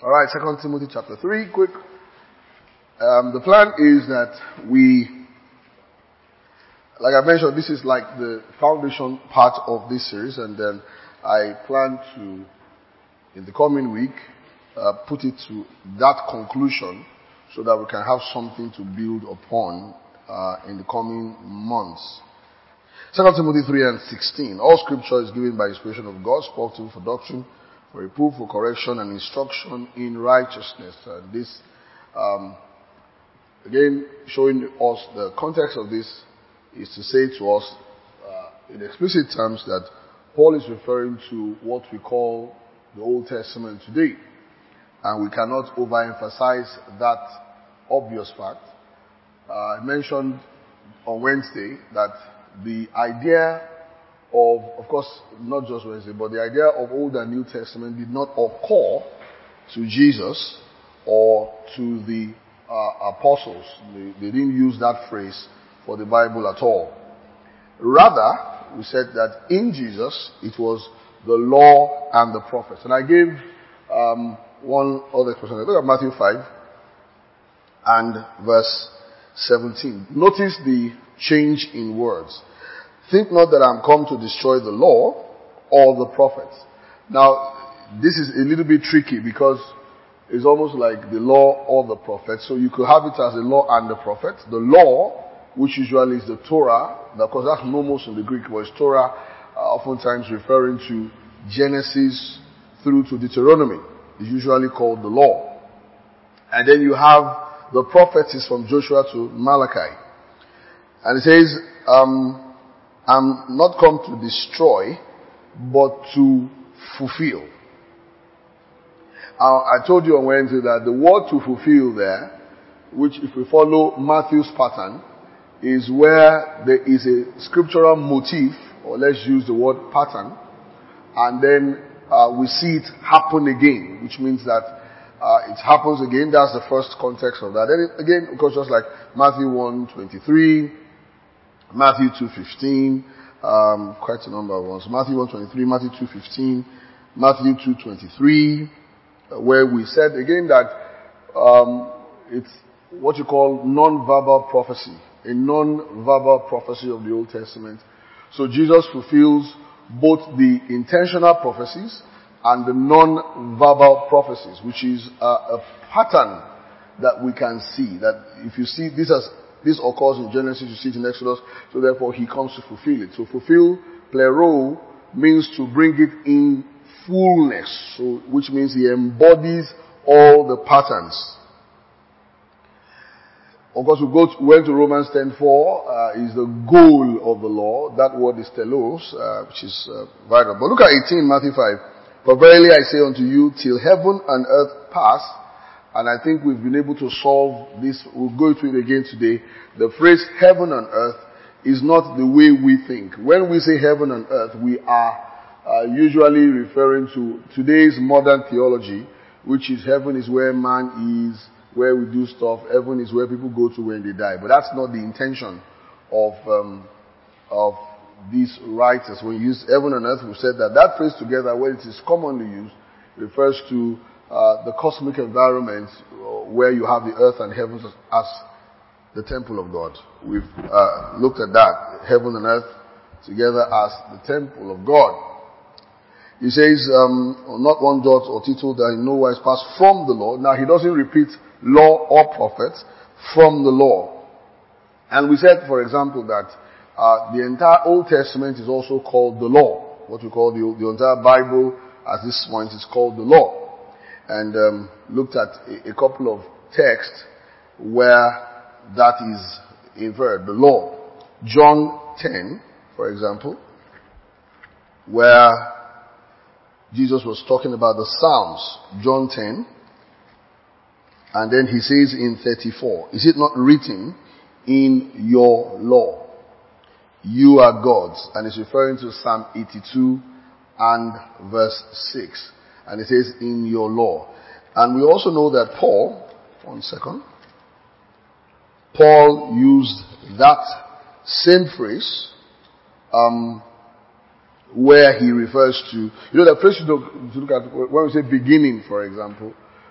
Alright, 2 Timothy chapter 3, quick. The plan is that like I mentioned, this is like the foundation part of this series, and then I plan to, in the coming week, put it to that conclusion so that we can have something to build upon in the coming months. 2 Timothy 3:16. All scripture is given by inspiration of God, spoken for doctrine, for reproof, for correction, and instruction in righteousness. And this, again, showing us the context of this is to say to us in explicit terms that Paul is referring to what we call the Old Testament today. And we cannot overemphasize that obvious fact. I mentioned on Wednesday that the idea of course, not just Wednesday, but the idea of Old and New Testament did not occur to Jesus or to the apostles. They didn't use that phrase for the Bible at all. Rather, we said that in Jesus, it was the law and the prophets. And I gave one other question. Look at Matthew 5 and verse 17. Notice the change in words. Think not that I'm come to destroy the law or the prophets. Now, this is a little bit tricky because it's almost like the law or the prophets. So you could have it as the law and the prophets. The law, which usually is the Torah, because that's nomos in the Greek, but it's Torah, oftentimes referring to Genesis through to Deuteronomy. It's usually called the law. And then you have the prophets is from Joshua to Malachi. And it says, I'm not come to destroy, but to fulfill. I told you on Wednesday that the word to fulfill there, which if we follow Matthew's pattern, is where there is a scriptural motif, or let's use the word pattern, and then we see it happen again, which means that it happens again. That's the first context of that. Then again, of course, just like Matthew 1:23, Matthew 2:15, quite a number of ones. Matthew 1:23, Matthew 2:15, Matthew 2:23, where we said again that it's what you call non-verbal prophecy, a non-verbal prophecy of the Old Testament. So Jesus fulfills both the intentional prophecies and the non-verbal prophecies, which is a pattern that we can see. That if you see this occurs in Genesis, you see it in Exodus, so therefore he comes to fulfill it. So fulfill, plero, means to bring it in fullness, so which means he embodies all the patterns. Of course, we went to Romans 10:4, is the goal of the law. That word is telos, which is vital. But look at 18, Matthew 5. For verily I say unto you, till heaven and earth pass, and I think we've been able to solve this. We'll go through it again today. The phrase heaven and earth is not the way we think. When we say heaven and earth, we are usually referring to today's modern theology, which is heaven is where man is, where we do stuff. Heaven is where people go to when they die. But that's not the intention of these writers. When you use heaven and earth, we said that phrase together, when it is commonly used, refers to the cosmic environment where you have the earth and heavens as the temple of God. We've looked at that, heaven and earth together as the temple of God. He says, not one jot or tittle that in no wise pass from the law. Now he doesn't repeat law or prophets, from the law. And we said, for example, that the entire Old Testament is also called the law. What we call the entire Bible at this point is called the law. And looked at a couple of texts where that is inferred, the law. John 10, for example, where Jesus was talking about the Psalms. John 10, and then he says in 34, is it not written in your law, you are God's? And it's referring to Psalm 82 and verse 6. And it says, in your law. And we also know that Paul used that same phrase, where he refers to, the phrase to look at, when we say beginning, for example,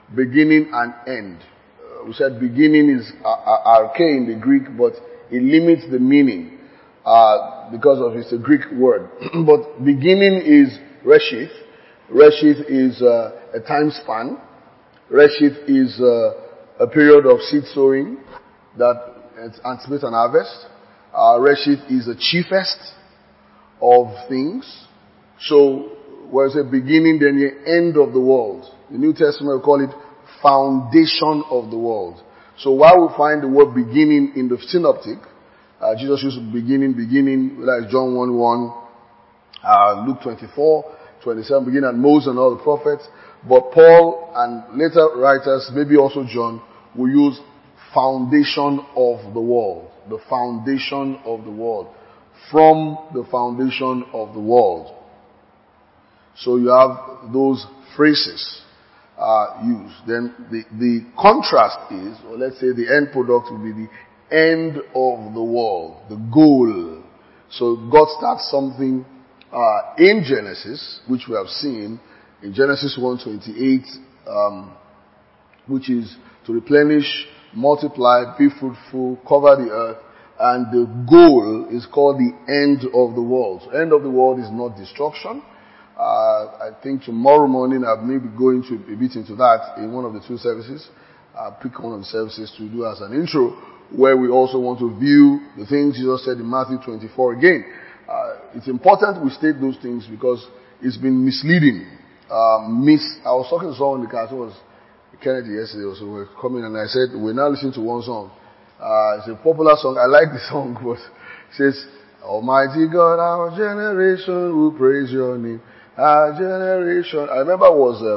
beginning and end. We said beginning is arche in the Greek, but it limits the meaning because of it's a Greek word. But beginning is Reshith. Reshith is a time span. Reshith is a period of seed sowing that anticipates an harvest. Reshith is the chiefest of things. So, where it's a beginning, then the end of the world. The New Testament will call it foundation of the world. So while we find the word beginning in the synoptic, Jesus used beginning, like John 1:1, Luke 24:27, beginning at Moses and all the prophets. But Paul and later writers, maybe also John, will use foundation of the world. The foundation of the world. From the foundation of the world. So you have those phrases used. Then the contrast is, or let's say the end product will be the end of the world, the goal. So God starts something in Genesis, which we have seen in Genesis 1:28, which is to replenish, multiply, be fruitful, cover the earth, and the goal is called the end of the world. So end of the world is not destruction. I think tomorrow morning I may be going to a bit into that in one of the two services. I'll pick one of the services to do as an intro, where we also want to view the things Jesus said in Matthew 24 again. It's important we state those things because it's been misleading. I was talking to someone in the car, it was Kennedy yesterday, so we were coming and I said, we're now listening to one song. It's a popular song. I like the song, but it says, Almighty God, our generation will praise your name. Our generation. I remember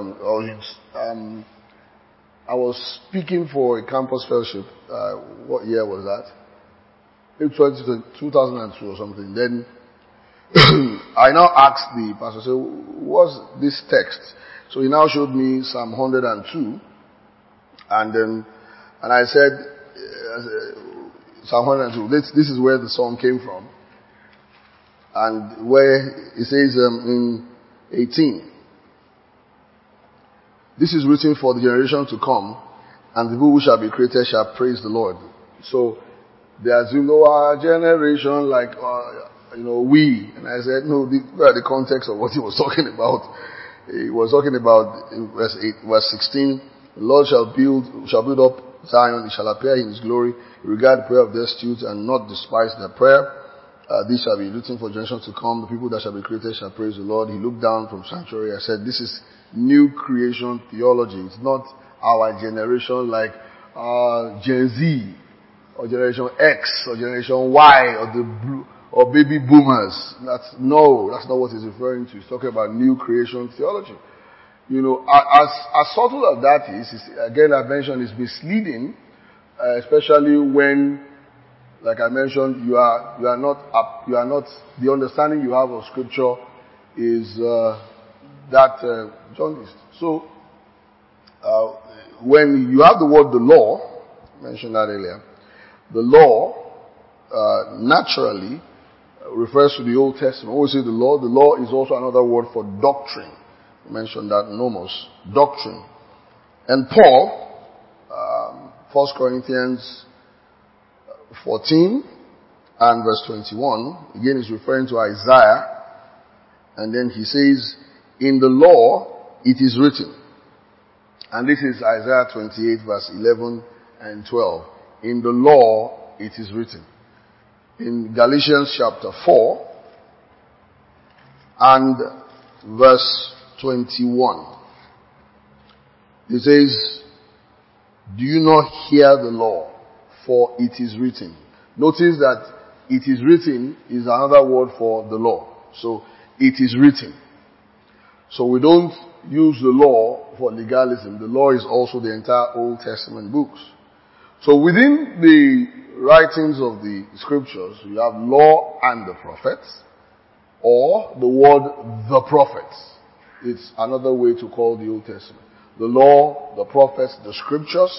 I was speaking for a campus fellowship. What year was that? It was 2002 or something. Then I now asked the pastor, so what's this text? So he now showed me Psalm 102. And I said, Psalm 102, this is where the song came from. And where it says in 18, this is written for the generation to come, and the people who shall be created shall praise the Lord. So they assume, our generation, like, we. And I said, no, look at the context of what he was talking about. He was talking about in verse 16, the Lord shall build up Zion, it shall appear in his glory, regard the prayer of destitute and not despise their prayer. This shall be written for generations to come. The people that shall be created shall praise the Lord. He looked down from sanctuary. I said, this is new creation theology. It's not our generation like Gen Z or Generation X or Generation Y or the blue or baby boomers. That's not what he's referring to. He's talking about new creation theology. As subtle as that is, again I mentioned, it's misleading, especially when, like I mentioned, you are not the understanding you have of Scripture is that jaundiced. So when you have the word the law, I mentioned that earlier, the law naturally refers to the Old Testament. When we say the law is also another word for doctrine. I mentioned that nomos, doctrine. And Paul, 1 Corinthians 14 and verse 21, again is referring to Isaiah, and then he says, in the law it is written, and this is Isaiah 28 verse 11 and 12, in the law it is written. In Galatians chapter 4 and verse 21, it says, do you not hear the law? For it is written. Notice that it is written is another word for the law. So it is written. So we don't use the law for legalism. The law is also the entire Old Testament books. So within the writings of the scriptures, you have law and the prophets, or the word the prophets. It's another way to call the Old Testament. The law, the prophets, the scriptures,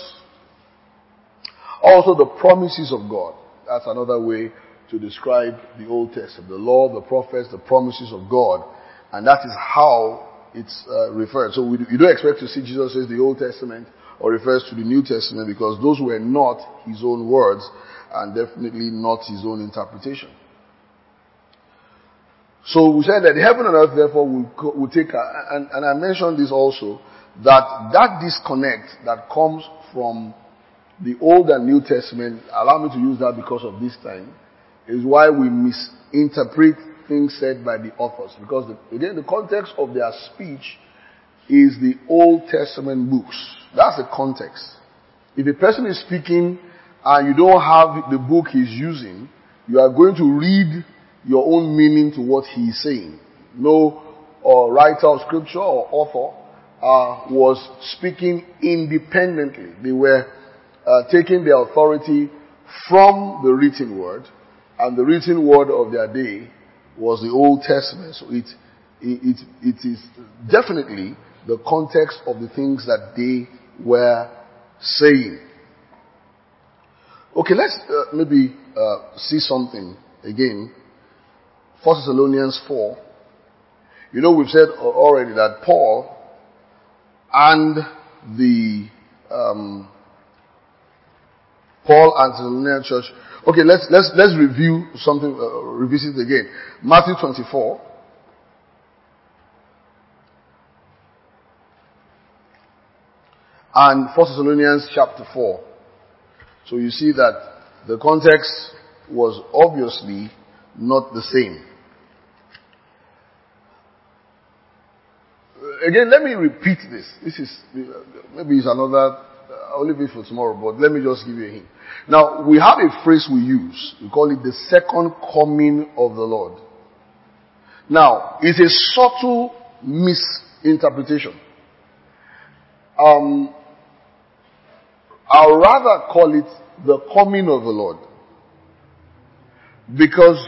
also the promises of God. That's another way to describe the Old Testament. The law, the prophets, the promises of God. And that is how it's referred. So you don't expect to see Jesus says the Old Testament or refers to the New Testament, because those were not his own words and definitely not his own interpretation. So we said that the heaven and earth therefore will take, and I mentioned this also, that disconnect that comes from the Old and New Testament, allow me to use that because of this time, is why we misinterpret things said by the authors. Because again, the context of their speech is the Old Testament books. That's the context. If a person is speaking and you don't have the book he's using, you are going to read your own meaning to what he is saying. No writer of scripture or author was speaking independently. They were taking their authority from the written word, and the written word of their day was the Old Testament. So it is definitely the context of the things that they were saying. Okay, let's maybe see something again. 1 Thessalonians 4. You know, we've said already that Paul and Paul and Thessalonian church. Okay, let's review something, revisit again. Matthew 24. And 1 Thessalonians chapter 4. So you see that the context was obviously not the same. Again, let me repeat this. This is, maybe it's another, I'll leave it for tomorrow, but let me just give you a hint. Now, we have a phrase we use. We call it the second coming of the Lord. Now, it's a subtle misinterpretation. I'll rather call it the coming of the Lord. Because,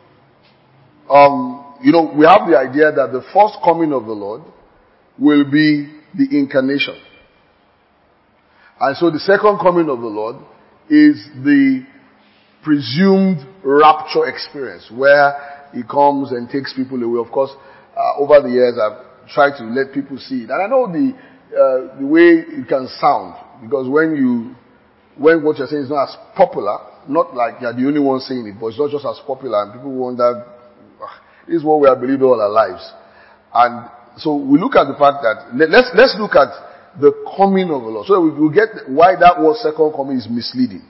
we have the idea that the first coming of the Lord will be the incarnation. And so the second coming of the Lord is the presumed rapture experience, where he comes and takes people away. Of course, over the years I've tried to let people see it. And I know the way it can sound, because when what you're saying is not as popular, not like you're the only one saying it, but it's not just as popular, and people wonder, this is what we have believed all our lives. And so we look at the fact that, let's look at the coming of the Lord. So we'll get why that word second coming is misleading.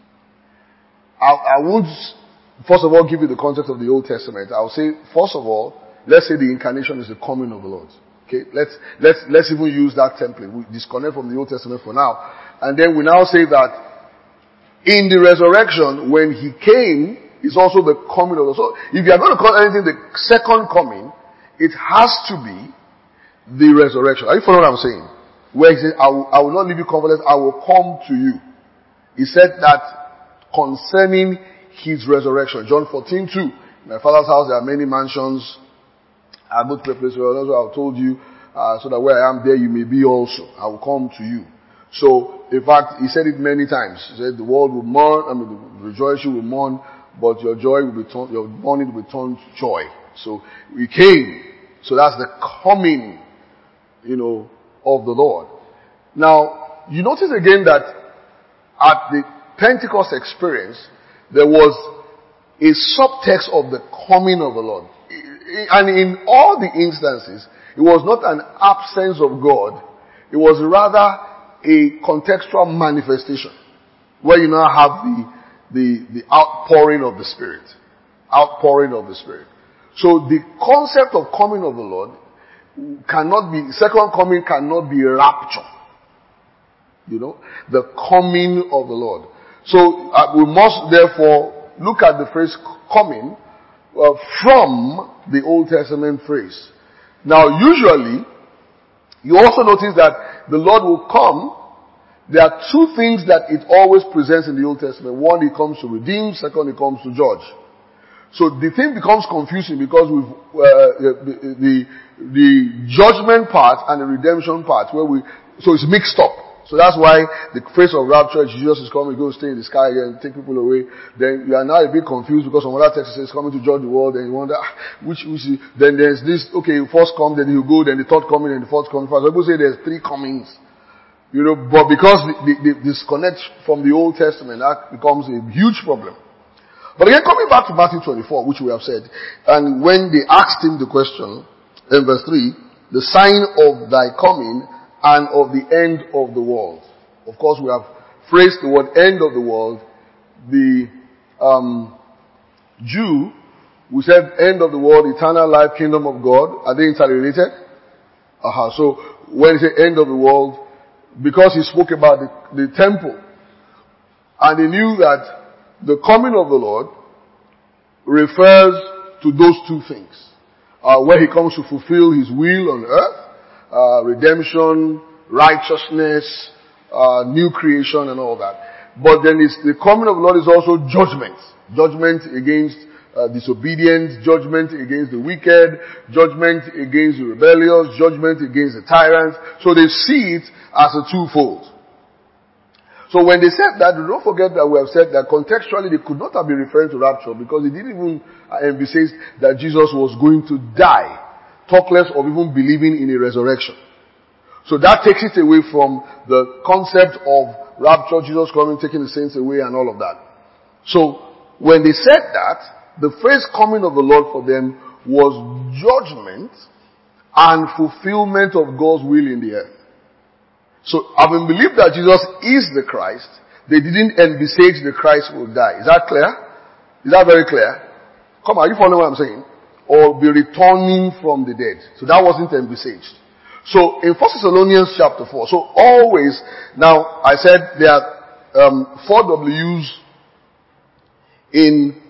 I won't, first of all, give you the context of the Old Testament. I'll say, first of all, let's say the incarnation is the coming of the Lord. Okay, let's even use that template. We disconnect from the Old Testament for now. And then we now say that in the resurrection, when he came, is also the coming of the Lord. So if you are going to call anything the second coming, it has to be the resurrection. Are you following what I'm saying? Where he said, I will not leave you comfortless, I will come to you. He said that concerning his resurrection. John 14:2. In my Father's house there are many mansions. I go to a place where also I've told you, so that where I am there you may be also. I will come to you. So, in fact, he said it many times. He said the world will mourn, the rejoicing will mourn, but your joy will be turned, your mourning will be turned to joy. So, we came. So that's the coming, of the Lord. Now, you notice again that at the Pentecost experience, there was a subtext of the coming of the Lord. And in all the instances, it was not an absence of God. It was rather a contextual manifestation, where you now have the outpouring of the Spirit. Outpouring of the Spirit. So the concept of coming of the Lord second coming cannot be rapture. The coming of the Lord. So we must therefore look at the phrase coming from the Old Testament phrase. Now usually, you also notice that the Lord will come. There are two things that it always presents in the Old Testament. One, it comes to redeem. Second, it comes to judge. So the thing becomes confusing because the judgment part and the redemption part so it's mixed up. So that's why the phrase of rapture, Jesus is coming, go stay in the sky again, take people away. Then you are now a bit confused because some other text says coming to judge the world, and you wonder, which is, then there's this, okay, first come, then you go, then the third coming, and the fourth coming. Some people say there's 3 comings. You know, but because the disconnect from the Old Testament, that becomes a huge problem. But again, coming back to Matthew 24, which we have said, and when they asked him the question, in verse 3, the sign of thy coming and of the end of the world. Of course, we have phrased the word end of the world. The Jew, we said end of the world, eternal life, kingdom of God. Are they interrelated? So when he said end of the world, because he spoke about the temple, and he knew that the coming of the Lord refers to those 2 things. Where he comes to fulfill his will on earth, redemption, righteousness, new creation and all that. But then the coming of the Lord is also judgment. Judgment against disobedience, judgment against the wicked, judgment against the rebellious, judgment against the tyrants. So they see it as a twofold. So when they said that, don't forget that we have said that contextually they could not have been referring to rapture because they didn't even emphasize that Jesus was going to die, talk less of even believing in a resurrection. So that takes it away from the concept of rapture, Jesus coming, taking the saints away and all of that. So when they said that, the phrase coming of the Lord for them was judgment and fulfillment of God's will in the earth. So, having believed that Jesus is the Christ, they didn't envisage the Christ will die. Is that clear? Is that very clear? Come on, are you following what I'm saying? Or be returning from the dead. So that wasn't envisaged. So, in 1 Thessalonians chapter 4, so always, now I said there are 4 W's in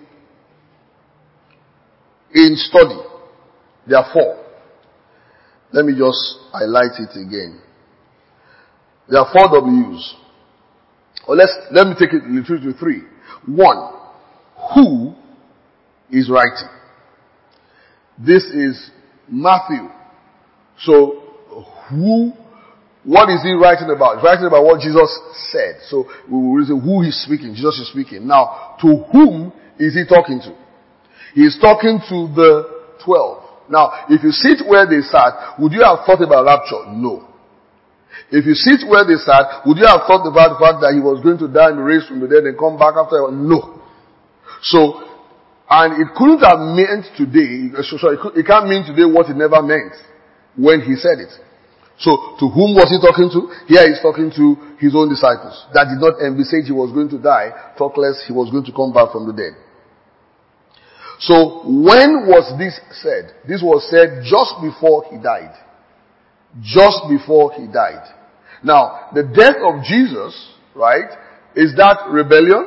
study. There are 4. Let me just highlight it again. There are 4 W's. Or let me take it literally to 3. 1, who is writing? This is Matthew. So, what is he writing about? He's writing about what Jesus said. So, we will say who he's speaking. Jesus is speaking. Now, to whom is he talking to? He is talking to the 12. Now, if you sit where they sat, would you have thought about rapture? No. If you sit where they sat, would you have thought about the fact that he was going to die and be raised from the dead and come back after? No. So, and it couldn't have meant today, it can't mean today what it never meant when he said it. So, to whom was he talking to? Here he's talking to his own disciples that did not envisage he was going to die, talk less he was going to come back from the dead. So, when was this said? This was said just before he died. Just before he died. Now, the death of Jesus, right, is that rebellion?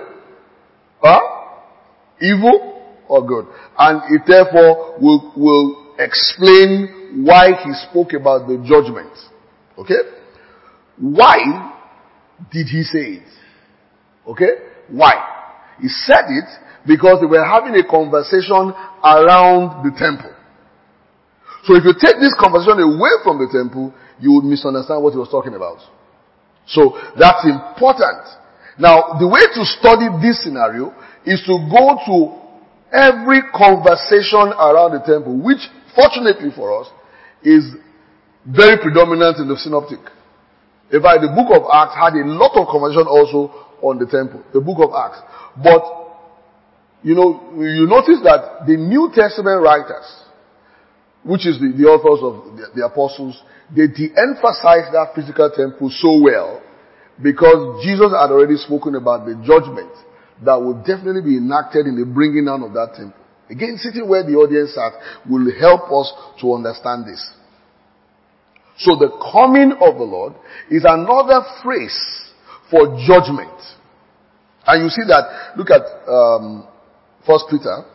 Evil or good? And it therefore will explain why he spoke about the judgment. Okay? Why did he say it? Okay? Why? He said it because they were having a conversation around the temple. So if you take this conversation away from the temple, you would misunderstand what he was talking about. So that's important. Now, the way to study this scenario is to go to every conversation around the temple, which fortunately for us is very predominant in the synoptic. In fact, the book of Acts had a lot of conversation also on the temple. The book of Acts. But, you notice that the New Testament writers, which is the authors of the apostles, they de-emphasize that physical temple so well because Jesus had already spoken about the judgment that would definitely be enacted in the bringing down of that temple. Again, sitting where the audience sat will help us to understand this. So the coming of the Lord is another phrase for judgment. And you see that, look at 1 Peter.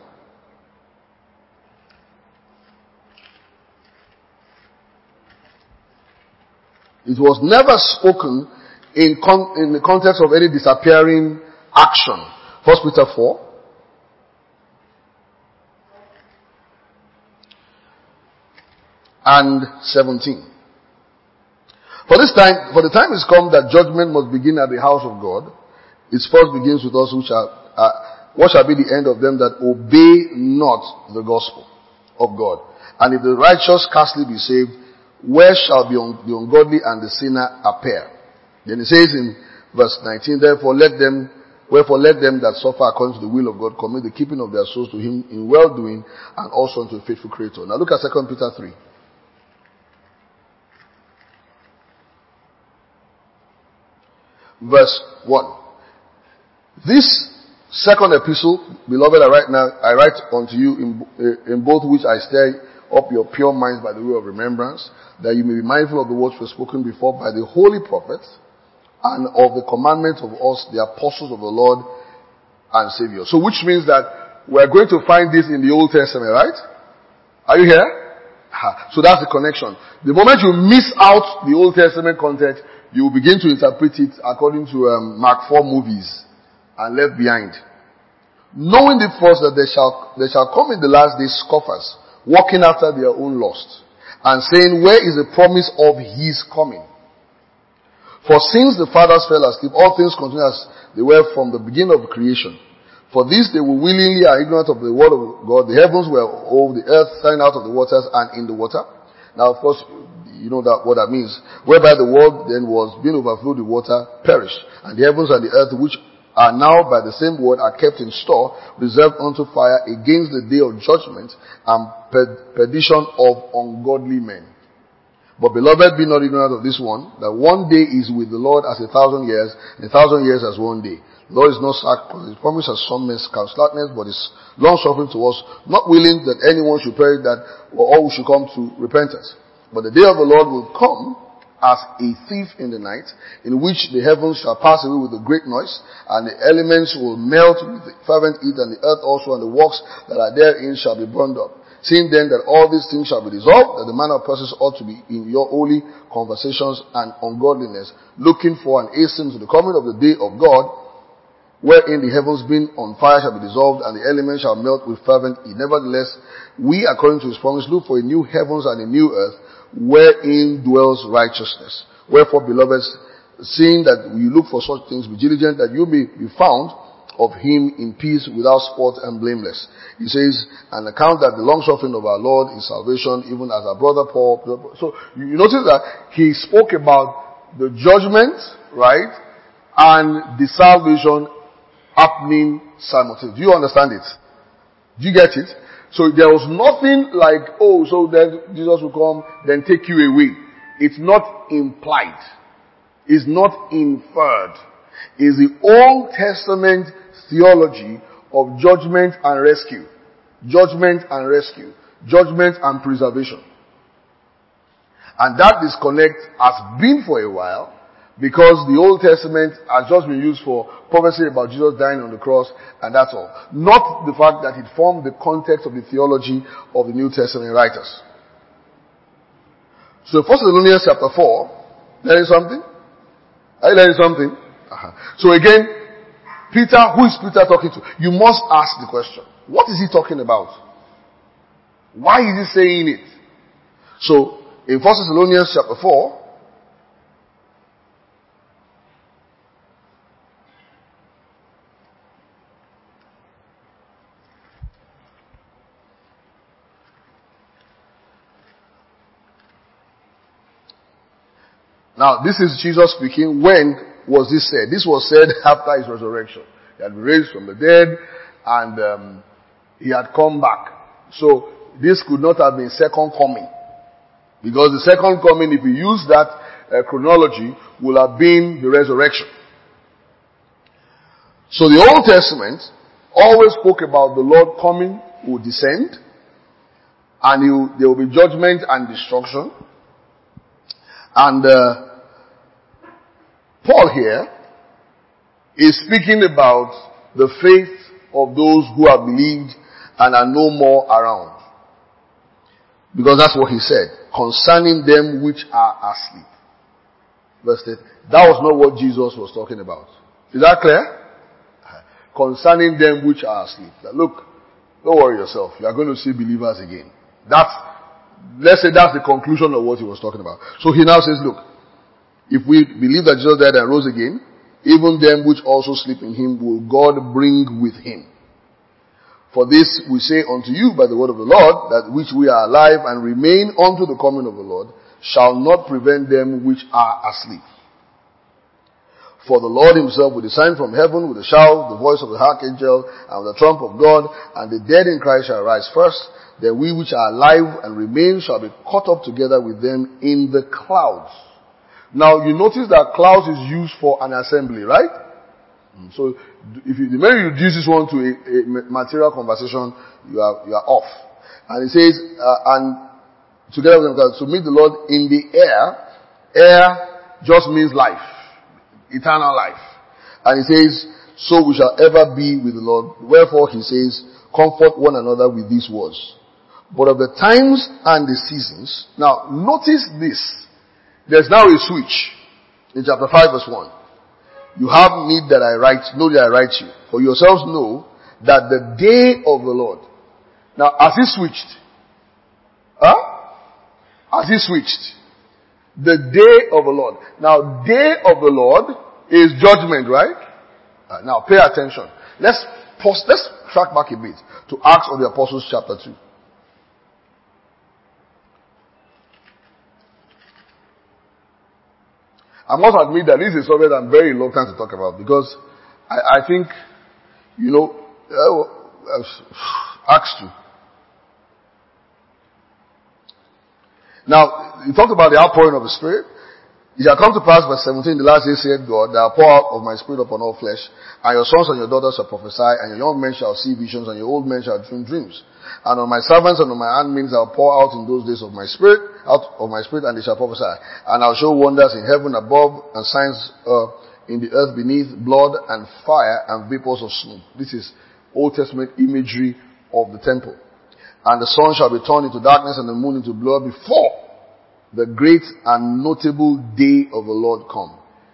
It was never spoken in the context of any disappearing action. 1 Peter 4. And 17. For the time is come that judgment must begin at the house of God. It first begins with us, what shall be the end of them that obey not the gospel of God? And if the righteous scarcely be saved, where shall the ungodly and the sinner appear? Then it says in verse 19, wherefore let them that suffer according to the will of God commit the keeping of their souls to him in well-doing and also unto a faithful Creator. Now look at 2 Peter 3. Verse 1. This second epistle, beloved, I write unto you in both which I stir up your pure minds by the way of remembrance, that you may be mindful of the words were spoken before by the holy prophets, and of the commandment of us, the apostles of the Lord and Savior. So which means that we're going to find this in the Old Testament, right? Are you here? So that's the connection. The moment you miss out the Old Testament context, you will begin to interpret it according to Mark 4 movies and left behind. Knowing the first that there shall come in the last days scoffers, walking after their own lust, and saying, where is the promise of his coming? For since the fathers fell asleep, all things continue as they were from the beginning of creation. For this they were willingly are ignorant of the word of God. The heavens were over the earth, standing out of the waters and in the water. Now, of course, you know what that means. Whereby the world then was being overflowed with water, perished. And the heavens and the earth, which are now by the same word, are kept in store, reserved unto fire against the day of judgment and perdition of ungodly men. But beloved, be not ignorant of this one, that one day is with the Lord as 1,000 years, and 1,000 years as one day. The Lord is not slack, because his promise has some men count slackness, but is long suffering to us, not willing that anyone should perish, that all should come to repentance. But the day of the Lord will come as a thief in the night, in which the heavens shall pass away with a great noise, and the elements will melt with fervent heat, and the earth also and the works that are therein shall be burned up. Seeing then that all these things shall be dissolved, that the manner of persons ought to be in your holy conversations and ungodliness, looking for and hastening to the coming of the day of God, wherein the heavens being on fire shall be dissolved, and the elements shall melt with fervent heat. Nevertheless, we, according to his promise, look for a new heavens and a new earth, wherein dwells righteousness. Wherefore, beloved, seeing that you look for such things, be diligent that you may be found of him in peace, without spot and blameless. He says, and account that the long suffering of our Lord is salvation, even as our brother Paul. So you notice that he spoke about the judgment, right, and the salvation happening simultaneously. Do you understand it? Do you get it? So there was nothing like, so then Jesus will come, then take you away. It's not implied. It's not inferred. It's the Old Testament theology of judgment and rescue. Judgment and rescue. Judgment and preservation. And that disconnect has been for a while, because the Old Testament has just been used for prophecy about Jesus dying on the cross, and that's all. Not the fact that it formed the context of the theology of the New Testament writers. So 1 Thessalonians chapter 4, learning something? Are you learning something? So again, Peter, who is Peter talking to? You must ask the question. What is he talking about? Why is he saying it? So, in 1 Thessalonians chapter 4, now, this is Jesus speaking. When was this said? This was said after his resurrection. He had been raised from the dead, and he had come back. So, this could not have been second coming. Because the second coming, if you use that chronology, will have been the resurrection. So the Old Testament always spoke about the Lord coming, who will descend, and there will be judgment and destruction. And Paul here is speaking about the faith of those who have believed and are no more around. Because that's what he said. Concerning them which are asleep. Verse 8. That was not what Jesus was talking about. Is that clear? Concerning them which are asleep. Now look, don't worry yourself. You are going to see believers again. Let's say that's the conclusion of what he was talking about. So he now says, look, If we believe that Jesus died and rose again, even them which also sleep in him will God bring with him. For this we say unto you by the word of the Lord, that which we are alive and remain unto the coming of the Lord shall not prevent them which are asleep. For the Lord himself will descend from heaven with a shout, the voice of the archangel, and with the trump of God, and the dead in Christ shall rise first. Then we which are alive and remain shall be caught up together with them in the clouds. Now you notice that clouds is used for an assembly, right? So if the minute you reduce this one to a material conversation, you are off. And it says, and together with them, to meet the Lord in the air. Air just means life, eternal life. And it says, so we shall ever be with the Lord. Wherefore he says, comfort one another with these words. But of the times and the seasons, now notice this. There's now a switch in chapter 5 verse 1. You have need that I write, know that I write you. For yourselves know that the day of the Lord. Now, has he switched? Has he switched? The day of the Lord. Now, day of the Lord is judgment, right? Now, pay attention. Let's pause, let's track back a bit to Acts of the Apostles chapter 2. I must admit that this is something I'm very reluctant to talk about because I think, Acts 2. Now, he talked about the outpouring of the Spirit. It shall come to pass, verse 17, the last day saith God, that I pour out of my Spirit upon all flesh, and your sons and your daughters shall prophesy, and your young men shall see visions, and your old men shall dream dreams. And on my servants and on my handmaids I will pour out in those days of my Spirit, and they shall prophesy. And I will show wonders in heaven above, and signs in the earth beneath, blood and fire and vapors of smoke. This is Old Testament imagery of the temple. And the sun shall be turned into darkness and the moon into blood before the great and notable day of the Lord come.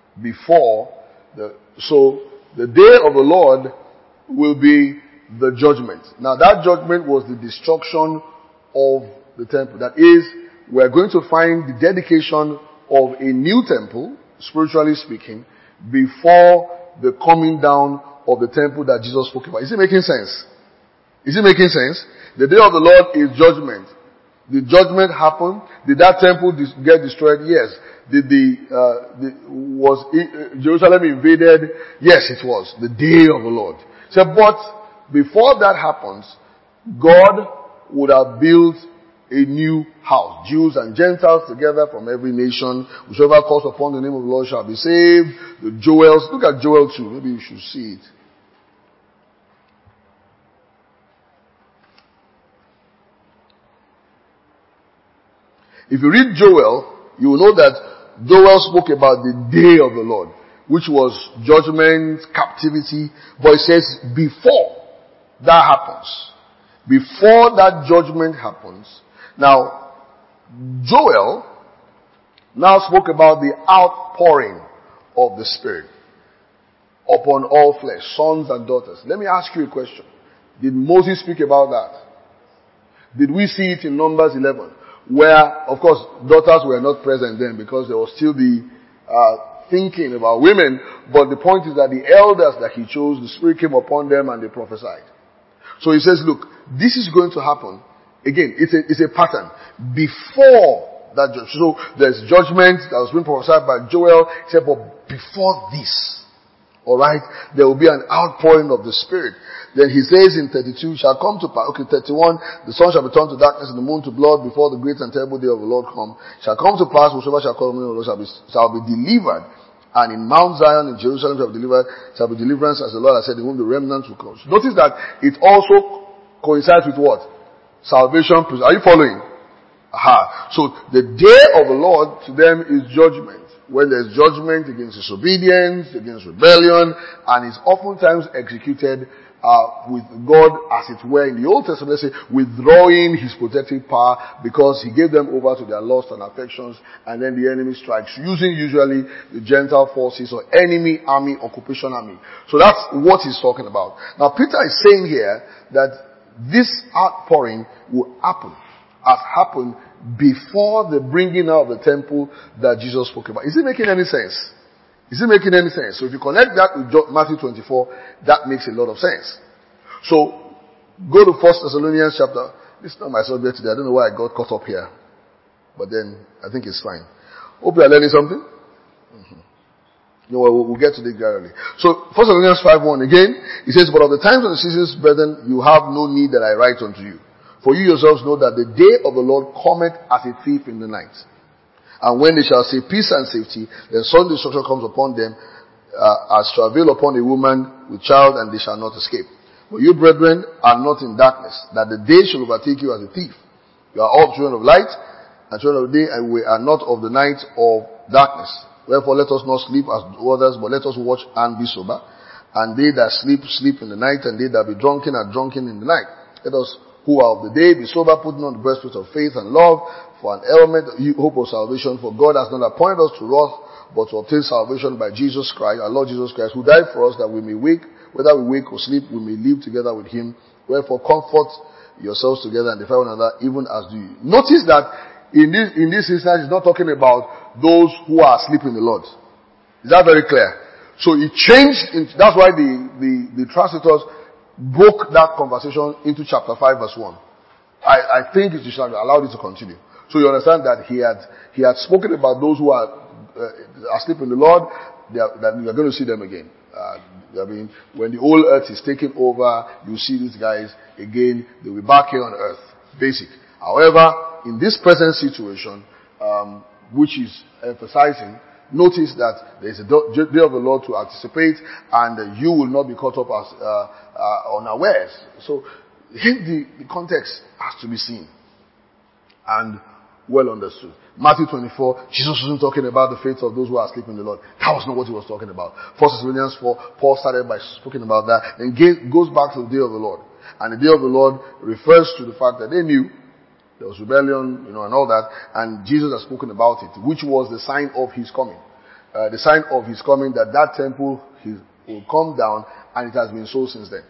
So the day of the Lord will be the judgment. Now that judgment was the destruction of the temple. That is, we're going to find the dedication of a new temple, spiritually speaking, before the coming down of the temple that Jesus spoke about. Is it making sense? Is it making sense? The day of the Lord is judgment. Did judgment happen? Did that temple get destroyed? Yes. Was Jerusalem invaded? Yes, it was. The day of the Lord. So, but before that happens, God would have built a new house. Jews and Gentiles together from every nation. Whosoever calls upon the name of the Lord shall be saved. The Joels. Look at Joel 2. Maybe you should see it. If you read Joel, you will know that Joel spoke about the day of the Lord, which was judgment, captivity. But it says before that happens, before that judgment happens. Now, Joel now spoke about the outpouring of the Spirit upon all flesh, sons and daughters. Let me ask you a question. Did Moses speak about that? Did we see it in Numbers 11? Where, of course, daughters were not present then because there was still the thinking about women. But the point is that the elders that he chose, the Spirit came upon them and they prophesied. So he says, look, this is going to happen. Again, it's a pattern. Before that judgment. So there's judgment that was being prophesied by Joel. He said, but before this, alright, there will be an outpouring of the Spirit. Then he says in 32, shall come to pass, 31, the sun shall be turned to darkness and the moon to blood before the great and terrible day of the Lord come. Shall come to pass, whosoever shall call on the name of the Lord shall be delivered. And in Mount Zion, in Jerusalem shall be deliverance, as the Lord has said, in whom the remnant will come. So notice that it also coincides with what? Salvation. Are you following? Aha. So the day of the Lord to them is judgment. When there's judgment against disobedience, against rebellion, and it's oftentimes executed with God, as it were, in the Old Testament, say, withdrawing his protective power because he gave them over to their lust and affections, and then the enemy strikes, using usually the Gentile forces or enemy army, occupation army. So that's what he's talking about. Now Peter is saying here that this outpouring will happen has happened before the bringing out of the temple that Jesus spoke about. Is it making any sense? Is it making any sense? So if you connect that with Matthew 24, that makes a lot of sense. So, go to 1 Thessalonians chapter. This is not my subject today. I don't know why I got caught up here. But then, I think it's fine. Hope you are learning something. No, we'll get to this gradually. So, 1 Thessalonians 5:1 again, it says, "But of the times and the seasons, brethren, you have no need that I write unto you. For you yourselves know that the day of the Lord cometh as a thief in the night. And when they shall say peace and safety, then sudden destruction comes upon them, as travail upon a woman with child, and they shall not escape. But you, brethren, are not in darkness, that the day shall overtake you as a thief. You are all children of light, and children of the day, and we are not of the night of darkness. Wherefore let us not sleep as others, but let us watch and be sober. And they that sleep, sleep in the night, and they that be drunken are drunken in the night. Let us who are of the day be sober, putting on the breastplate of faith and love, for an element of hope of salvation. For God has not appointed us to wrath, but to obtain salvation by Jesus Christ, our Lord Jesus Christ, who died for us, that we may wake, whether we wake or sleep, we may live together with him. Wherefore comfort yourselves together and defy one another, even as do you." Notice that in this instance, it's not talking about those who are asleep in the Lord. Is that very clear? So it changed. That's why the translators broke that conversation into chapter 5 verse 1. I think it should allow it to continue. So you understand that he had spoken about those who are asleep in the Lord, that we are going to see them again. When the old earth is taken over, you see these guys again, they will be back here on earth. Basic. However, in this present situation, which is emphasizing, notice that there is a day of the Lord to anticipate, and you will not be caught up as unawares. So, the context has to be seen and well understood. Matthew 24, Jesus wasn't talking about the faith of those who are asleep in the Lord. That was not what he was talking about. 1 Thessalonians 4, Paul started by speaking about that, then goes back to the day of the Lord. And the day of the Lord refers to the fact that they knew there was rebellion, and all that, and Jesus has spoken about it, which was the sign of his coming. The sign of his coming, that temple will come down, and it has been so since then.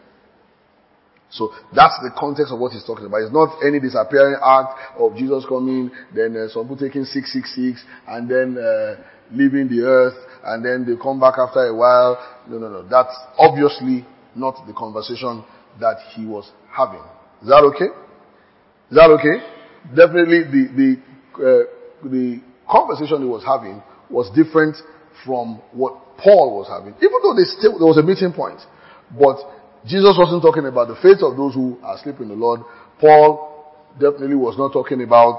So that's the context of what he's talking about. It's not any disappearing act of Jesus coming, then some people taking 666, and then leaving the earth, and then they come back after a while. No. That's obviously not the conversation that he was having. Is that okay? Is that okay? Definitely the conversation he was having was different from what Paul was having. Even though there was a meeting point. But Jesus wasn't talking about the faith of those who are asleep in the Lord. Paul definitely was not talking about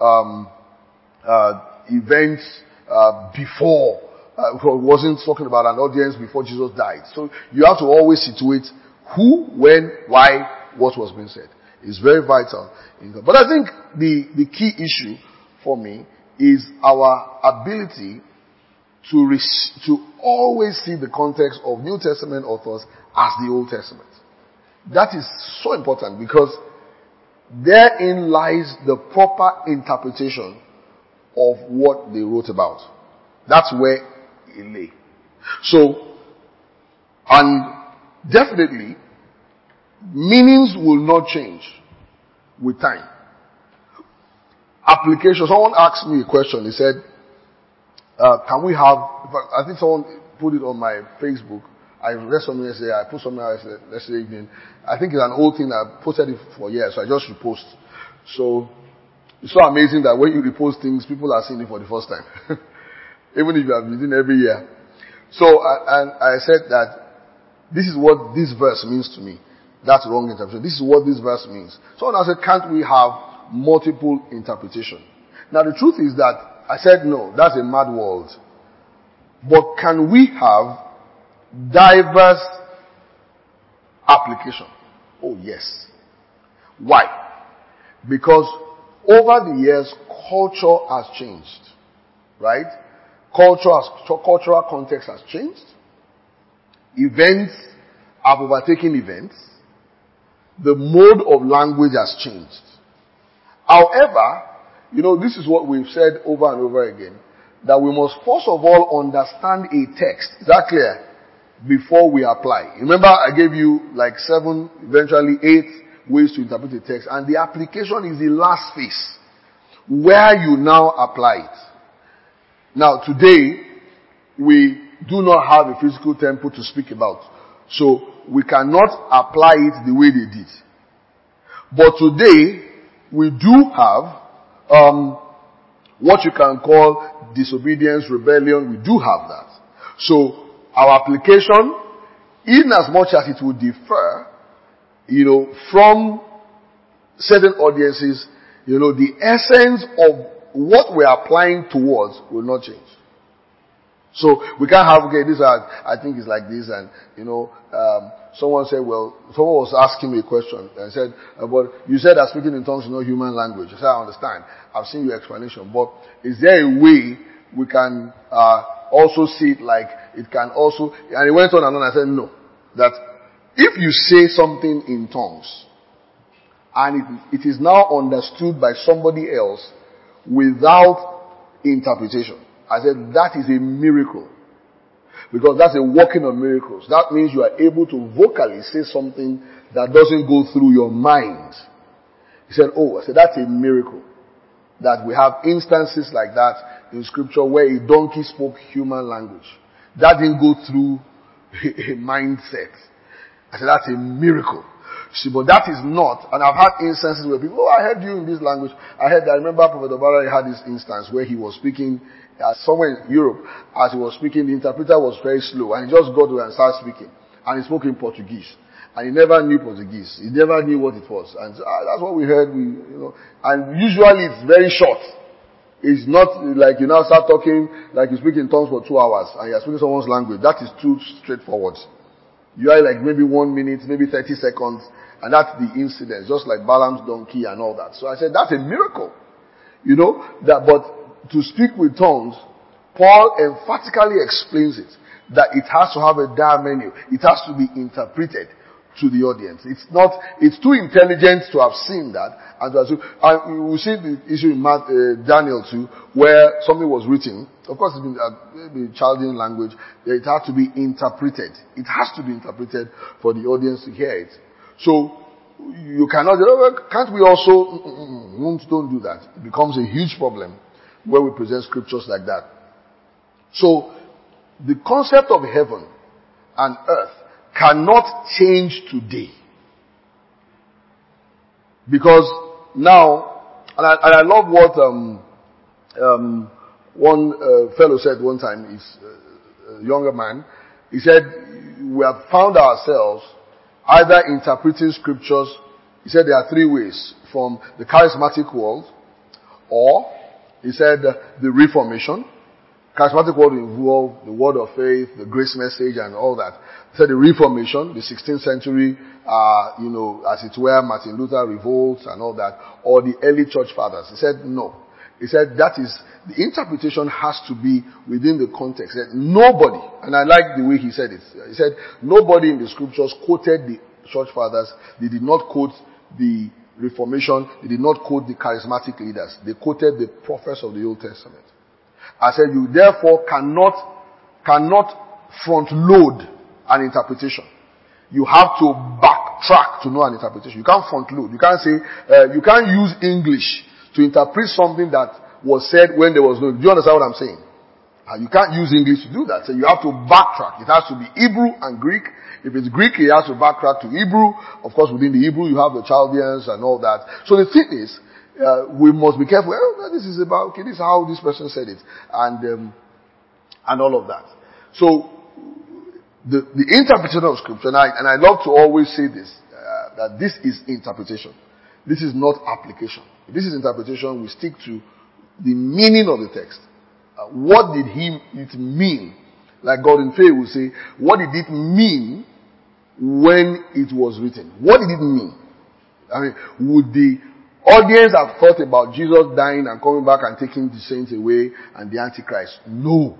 events before. Wasn't talking about an audience before Jesus died. So you have to always situate who, when, why, what was being said. It's very vital. But I think the key issue for me is our ability to always see the context of New Testament authors as the Old Testament. That is so important, because therein lies the proper interpretation of what they wrote about. That's where it lay. So, and definitely, meanings will not change with time. Application. Someone asked me a question. He said, can we have, I think someone put it on my Facebook. I read something yesterday. I put something else yesterday evening. I think it's an old thing. I posted it for years, so I just repost. So, it's so amazing that when you repost things, people are seeing it for the first time. Even if you have been doing every year. So, and I said that this is what this verse means to me. That's wrong interpretation. This is what this verse means. So I said, can't we have multiple interpretation? Now the truth is that I said no, that's a mad world. But can we have diverse application? Oh yes. Why? Because over the years, culture has changed. Right? Cultural context has changed. Events have overtaken events. The mode of language has changed. However, this is what we've said over and over again, that we must first of all understand a text. Is that clear? Before we apply. Remember, I gave you like 7, eventually 8 ways to interpret the text, and the application is the last phase, where you now apply it. Now, today, we do not have a physical temple to speak about, so we cannot apply it the way they did. But today, we do have what you can call disobedience, rebellion. We do have that. So, our application, in as much as it will differ, from certain audiences, the essence of what we're applying towards will not change. So we can't have, I think it's like this, and someone said, someone was asking me a question, and said, but you said that speaking in tongues is not human language. I said, I understand. I've seen your explanation, but is there a way we can also see it like it can also, and he went on and on. I said, no. That if you say something in tongues, and it is now understood by somebody else without interpretation, I said that is a miracle. Because that's a working of miracles. That means you are able to vocally say something that doesn't go through your mind. He said, I said, that's a miracle. That we have instances like that in scripture where a donkey spoke human language. That didn't go through a mindset. I said, that's a miracle. See, but that is not, and I've had instances where people, I heard you in this language. I remember Prophet Obara had this instance where he was speaking somewhere in Europe. As he was speaking, the interpreter was very slow, and he just got to and started speaking. And he spoke in Portuguese. And he never knew Portuguese. He never knew what it was. And that's what we heard. And usually it's very short. It's not like you now start talking like you speak in tongues for 2 hours and you're speaking someone's language. That is too straightforward. You are like maybe 1 minute, maybe 30 seconds, and that's the incident, just like Balaam's donkey and all that. So I said, that's a miracle. But to speak with tongues, Paul emphatically explains it, that it has to have a diamenu. It has to be interpreted to the audience. It's too intelligent to have seen that. And we see the issue in Daniel too, where something was written. Of course, it's been the childish language. It has to be interpreted. It has to be interpreted for the audience to hear it. So, you cannot, can't we also, don't do that. It becomes a huge problem when we present scriptures like that. So, the concept of heaven and earth cannot change today. Because now, and I love what one fellow said one time, he's a younger man. He said, we have found ourselves either interpreting scriptures. He said there are 3 ways: from the charismatic world, or he said the Reformation. Charismatic world involved the word of faith, the grace message, and all that. He said the Reformation, the 16th century, as it were, Martin Luther revolts and all that, or the early church fathers. He said no. He said that is, the interpretation has to be within the context. He said nobody, and I like the way he said it. He said nobody in the scriptures quoted the church fathers. They did not quote the Reformation. They did not quote the charismatic leaders. They quoted the prophets of the Old Testament. I said you therefore cannot front load an interpretation. You have to backtrack to know an interpretation. You can't front load. You can't say, you can't use English to interpret something that was said when there was no. Do you understand what I'm saying? You can't use English to do that. So you have to backtrack. It has to be Hebrew and Greek. If it's Greek, it has to backtrack to Hebrew. Of course, within the Hebrew, you have the Chaldeans and all that. So the thing is, we must be careful. This is about, this is how this person said it. And all of that. So, the interpretation of scripture, and I love to always say this, that this is interpretation. This is not application. If this is interpretation, we stick to the meaning of the text. What did it mean? Like Gordon Fay will say, what did it mean when it was written? What did it mean? I mean, would the audience have thought about Jesus dying and coming back and taking the saints away and the Antichrist? No.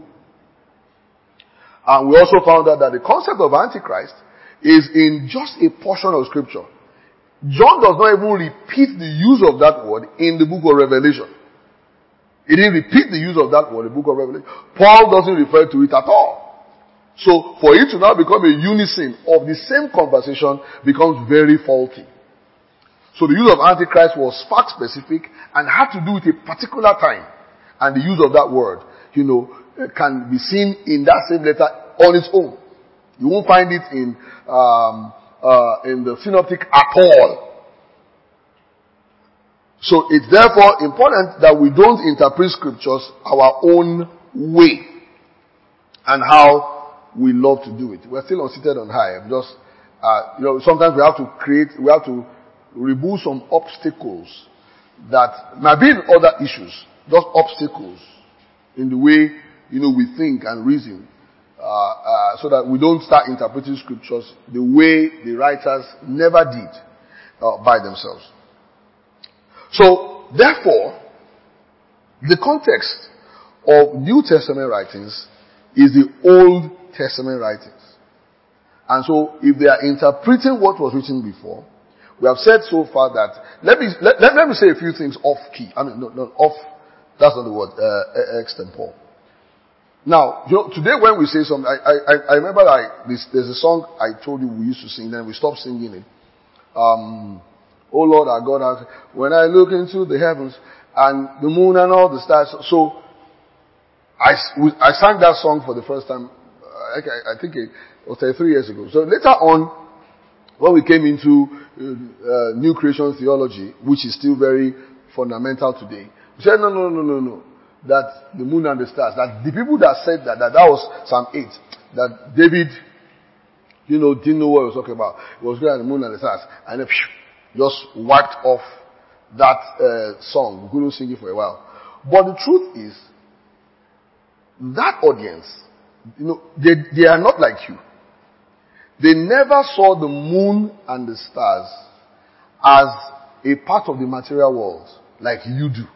And we also found out that the concept of Antichrist is in just a portion of scripture. John does not even repeat the use of that word in the book of Revelation. He didn't repeat the use of that word in the book of Revelation. Paul doesn't refer to it at all. So for it to now become a unison of the same conversation becomes very faulty. So the use of Antichrist was fact specific and had to do with a particular time. And the use of that word, can be seen in that same letter on its own. You won't find it in the synoptic at all. So it's therefore important that we don't interpret scriptures our own way and how we love to do it. We're still unseated on high. I'm just, sometimes we have to remove some obstacles that might be in other issues, just obstacles in the way, we think and reason, so that we don't start interpreting scriptures the way the writers never did by themselves. So, therefore, the context of New Testament writings is the Old Testament writings. And so, if they are interpreting what was written before, we have said so far that, let me say a few things off key. That's not the word, extempore. Now, today when we say something, I remember there's a song I told you we used to sing, then we stopped singing it. Oh Lord our God, when I look into the heavens and the moon and all the stars. So, I sang that song for the first time, I think it was 3 years ago. So later on, when we came into new creation theology, which is still very fundamental today, we said, no. That the moon and the stars, that the people that said that was Psalm 8, that David, didn't know what he was talking about. He was looking at the moon and the stars, and then just wiped off that song. We couldn't sing it for a while. But the truth is, that audience, they are not like you. They never saw the moon and the stars as a part of the material world like you do.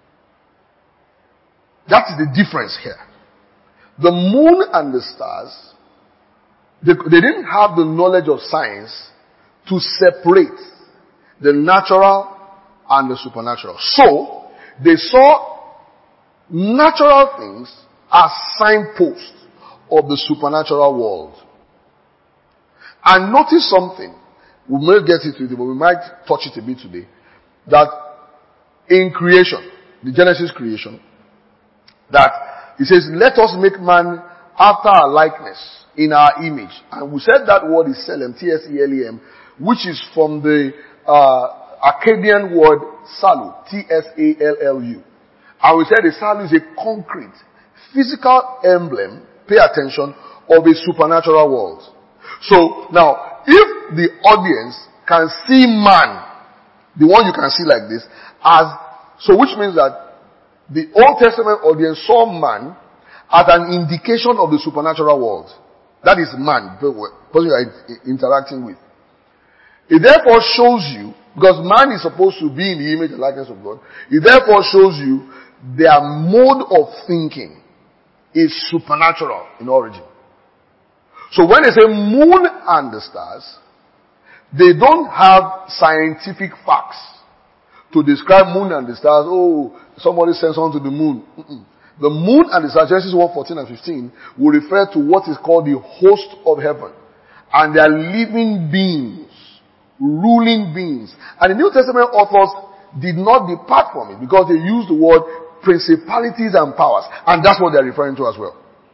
That is the difference here. The moon and the stars, they didn't have the knowledge of science to separate the natural and the supernatural. So, they saw natural things as signposts of the supernatural world. And notice something, we may get into it, but we might touch it a bit today, that in creation, the Genesis creation, that it says, let us make man after our likeness, in our image. And we said that word is Tselem, T-S-E-L-E-M, which is from the Akkadian word Salu, T-S-A-L-L-U. And we said the Salu is a concrete, physical emblem, pay attention, of a supernatural world. So, now, if the audience can see man, the one you can see like this, which means that the Old Testament audience saw man as an indication of the supernatural world. That is man, the person you are interacting with. It therefore shows you, because man is supposed to be in the image and likeness of God, it therefore shows you their mode of thinking is supernatural in origin. So when they say moon and the stars, they don't have scientific facts to describe moon and the stars. Oh, somebody sent someone to the moon. The moon and the stars, Genesis 1:14 and 15, will refer to what is called the host of heaven. And they are living beings, ruling beings. And the New Testament authors did not depart from it because they used the word principalities and powers. And that's what they're referring to as well.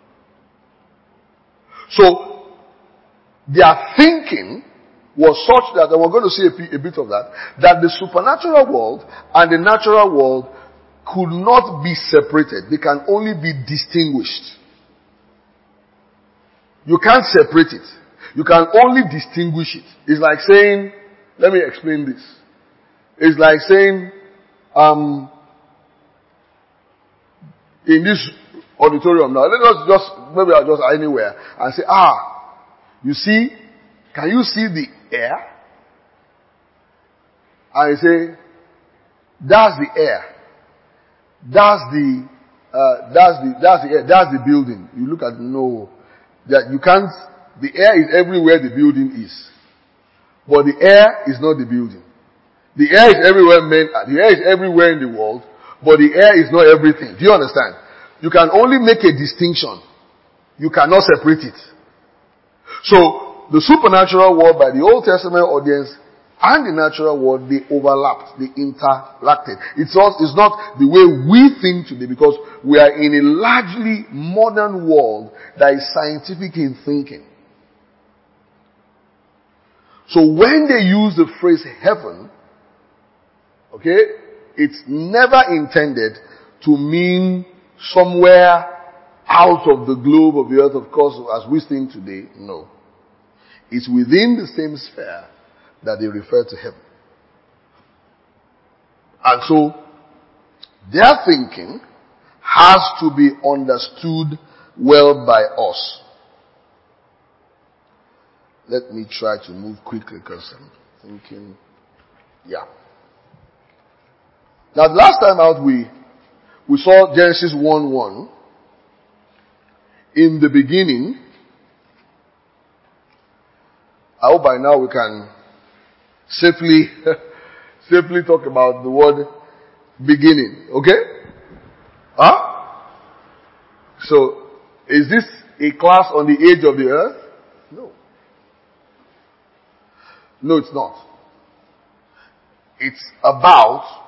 So, their thinking was such that, and we're going to see a bit of that the supernatural world and the natural world could not be separated. They can only be distinguished. You can't separate it. You can only distinguish it. It's like saying, let me explain this. It's like saying, in this auditorium now, maybe I'll just anywhere and say, you see, can you see the air? I say, that's the air. That's the air. That's the building. You look at that you can't. The air is everywhere the building is, but the air is not the building. The air is everywhere. The air is everywhere in the world, but the air is not everything. Do you understand? You can only make a distinction. You cannot separate it. So the supernatural world by the Old Testament audience and the natural world, they overlapped, they interacted. It's not the way we think today, because we are in a largely modern world that is scientific in thinking. So when they use the phrase heaven, okay, it's never intended to mean somewhere out of the globe of the earth, of course, as we think today. No. It's within the same sphere that they refer to heaven. And so, their thinking has to be understood well by us. Let me try to move quickly because I'm thinking, yeah. Now, the last time out we saw Genesis 1:1. In the beginning, I hope by now we can safely talk about the word beginning. Okay? Huh? So, is this a class on the age of the earth? No. No, it's not. It's about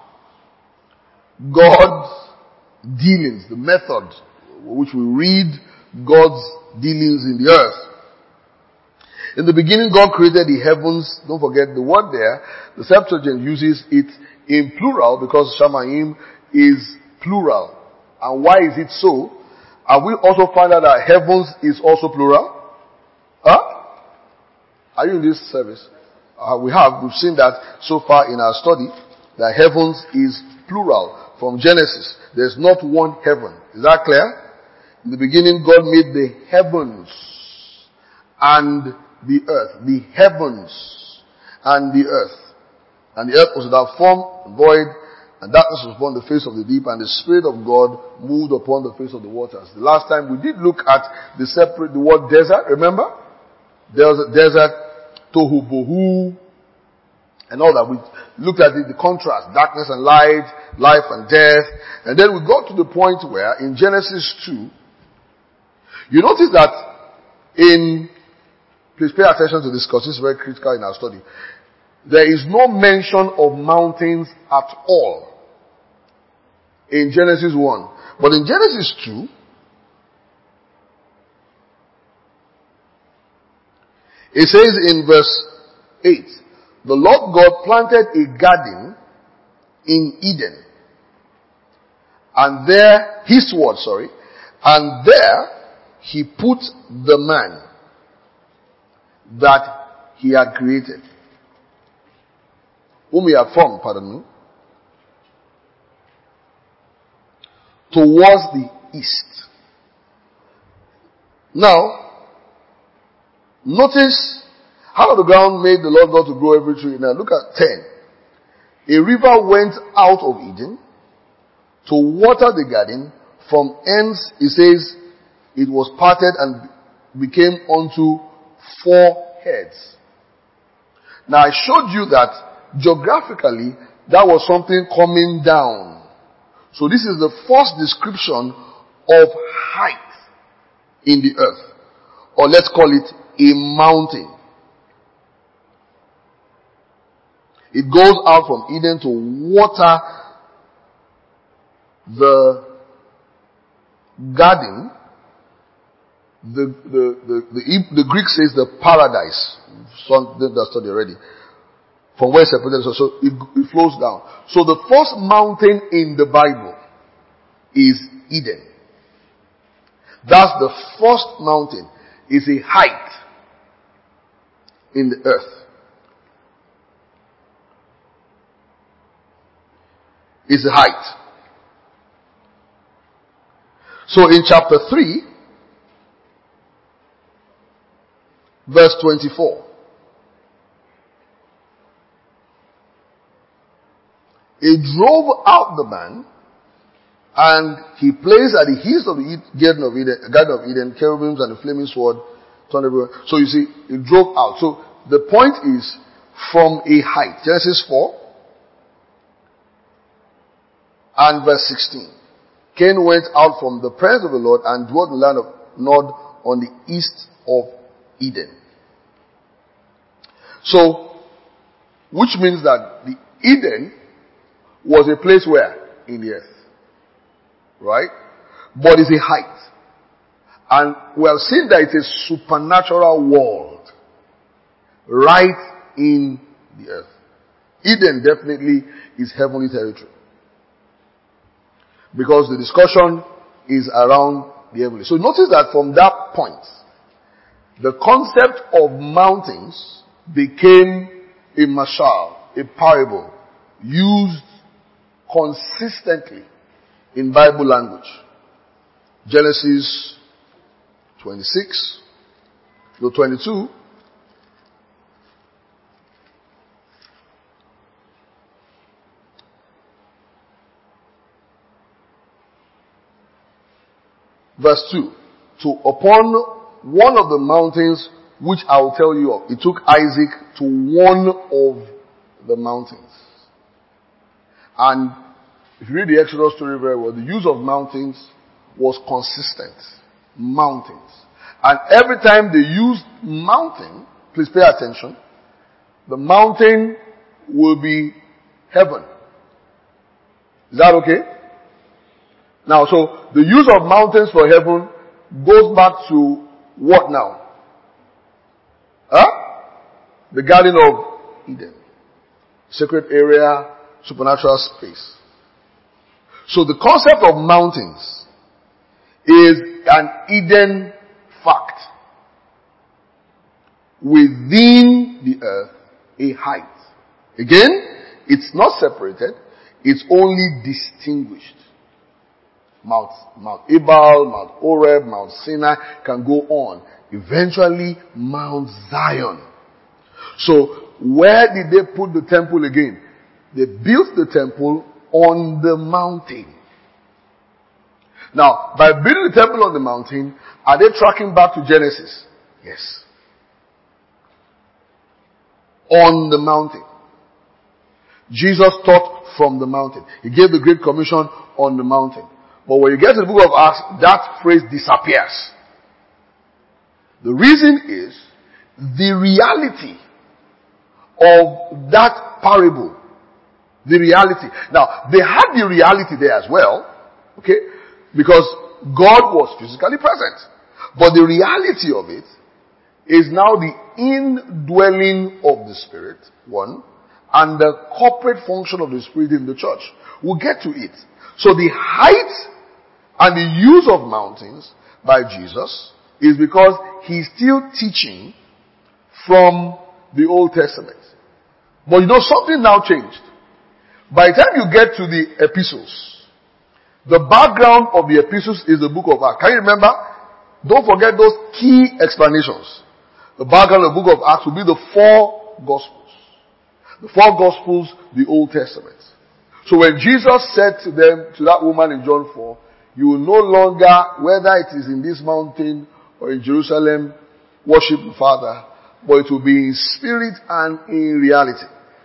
God's dealings, the method which we read God's dealings in the earth. In the beginning, God created the heavens. Don't forget the word there. The Septuagint uses it in plural because Shamayim is plural. And why is it so? And we also find out that heavens is also plural. Huh? Are you in this service? We've seen that so far in our study, that heavens is plural from Genesis. There's not one heaven. Is that clear? In the beginning, God made the heavens and the earth. The heavens and the earth. And the earth was without form, void, and darkness was upon the face of the deep, and the Spirit of God moved upon the face of the waters. The last time we did look at the word desert, remember? There was a desert, tohu bohu, and all that. We looked at the contrast, darkness and light, life and death. And then we got to the point where in Genesis 2, you notice that please pay attention to this because this is very critical in our study. There is no mention of mountains at all in Genesis 1. But in Genesis 2, it says in verse 8, the Lord God planted a garden in Eden. And there, and there he put the man that he had created. Whom he had formed, towards the east. Now, notice how the ground made the Lord God to grow every tree. Now look at 10. A river went out of Eden to water the garden. From ends, it says, it was parted and became unto 4 heads. Now I showed you that geographically, that was something coming down. So this is the first description of height in the earth. Or let's call it a mountain. It goes out from Eden to water the garden. The Greek says the paradise. Some did that study already. From where it's separated, so it flows down. So the first mountain in the Bible is Eden. That's the first mountain. It's a height in the earth. It's a height. So in chapter 3, verse 24. He drove out the man, and he placed at the east of the Garden of Eden, cherubims and a flaming sword turned everywhere. So you see, he drove out. So the point is from a height. Genesis 4 and verse 16. Cain went out from the presence of the Lord and dwelt in the land of Nod on the east of Eden. So, Which means that the Eden was a place where? In the earth. Right? But it's a height. And we have seen that it's a supernatural world. Right in the earth. Eden definitely is heavenly territory. Because the discussion is around the heavenly. So notice that from that point, the concept of mountains became a mashal, a parable, used consistently in Bible language. Genesis 26, no 22, verse 2. So upon one of the mountains which I will tell you of, it took Isaac to one of the mountains. And if you read the Exodus story very well, the use of mountains was consistent. Mountains. And every time they used mountain, please pay attention, the mountain will be heaven. Is that okay? Now, so the use of mountains for heaven goes back to what now? The Garden of Eden. Sacred area, supernatural space. So the concept of mountains is an Eden fact. Within the earth, a height. Again, it's not separated, it's only distinguished. Mount Ebal, Mount Oreb, Mount Sinai can go on. Eventually, Mount Zion. So, where did they put the temple again? They built the temple on the mountain. Now, by building the temple on the mountain, are they tracking back to Genesis? Yes. On the mountain. Jesus taught from the mountain. He gave the Great Commission on the mountain. But when you get to the book of Acts, that phrase disappears. The reason is the reality of that parable. The reality. Now, they had the reality there as well. Okay? Because God was physically present. But the reality of it is now the indwelling of the Spirit, one, and the corporate function of the Spirit in the church. We'll get to it. So the height and the use of mountains by Jesus is because he's still teaching from the Old Testament. But you know, something now changed. By the time you get to the epistles, the background of the epistles is the book of Acts. Can you remember? Don't forget those key explanations. The background of the book of Acts will be the four Gospels. The four Gospels, the Old Testament. So when Jesus said to them, to that woman in John 4, you will no longer, whether it is in this mountain or in Jerusalem, worship the Father, but it will be in spirit and in reality.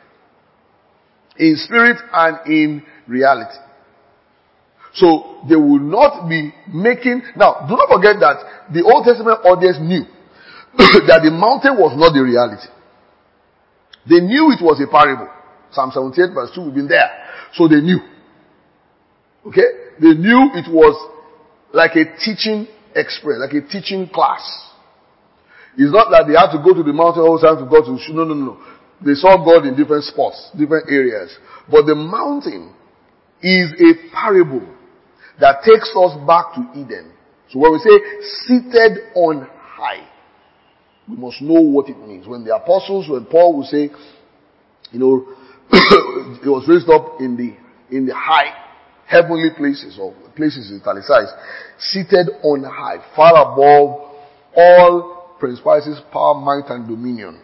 In spirit and in reality. So they will not be making, now do not forget that the Old Testament audience knew that the mountain was not the reality. They knew it was a parable. Psalm 78 verse 2, we've been there. So they knew. Okay? They knew it was like a teaching experience, like a teaching class. It's not that they had to go to the mountain all the time to go to, no. They saw God in different spots, different areas. But the mountain is a parable that takes us back to Eden. So when we say seated on high, we must know what it means. When the apostles, when Paul would say, it was raised up in the high heavenly places, or places italicized, seated on high, far above all principalities, power, might, and dominion.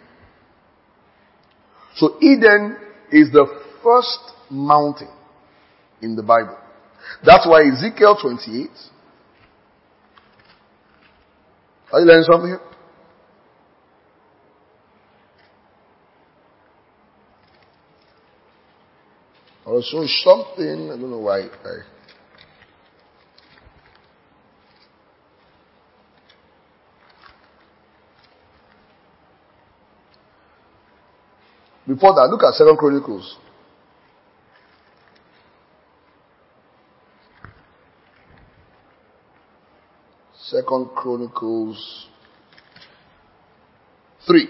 So Eden is the first mountain in the Bible. That's why Ezekiel 28. Are you learning something here? I was showing something, I don't know why. Before that, look at 2 Chronicles. Second Chronicles 3.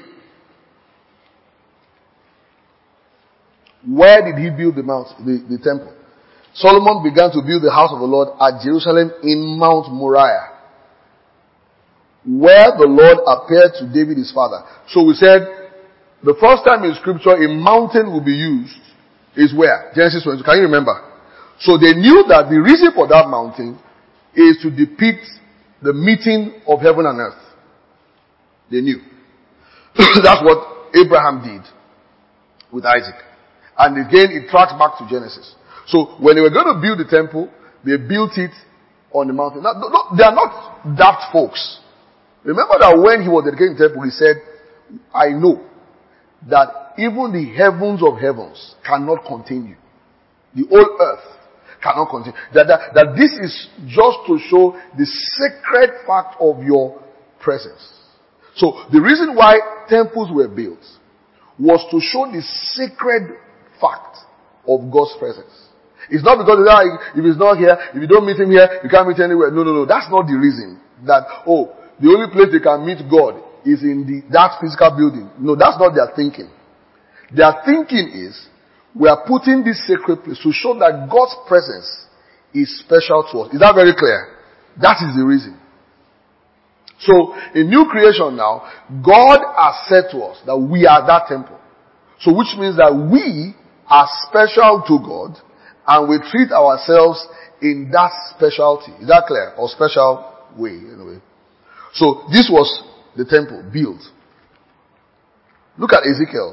Where did he build the temple? Solomon began to build the house of the Lord at Jerusalem in Mount Moriah, where the Lord appeared to David his father. So we said, the first time in scripture a mountain will be used is where? Genesis 22. Can you remember? So they knew that the reason for that mountain is to depict the meeting of heaven and earth. They knew. That's what Abraham did with Isaac. And again, it tracks back to Genesis. So when they were going to build the temple, they built it on the mountain. Now, they are not daft folks. Remember that when he was dedicating the temple, he said, I know that even the heavens of heavens cannot contain you. The whole earth cannot contain. That this is just to show the sacred fact of your presence. So the reason why temples were built was to show the sacred fact of God's presence. It's not because if he's not here, if you don't meet him here, you can't meet anywhere. No. That's not the reason. That, the only place they can meet God is in that physical building. No, that's not their thinking. Their thinking is, we are putting this sacred place to show that God's presence is special to us. Is that very clear? That is the reason. So, in new creation now, God has said to us that we are that temple. So, which means that we are special to God and we treat ourselves in that specialty. Is that clear? Or special way, anyway. So, this was the temple built. Look at Ezekiel.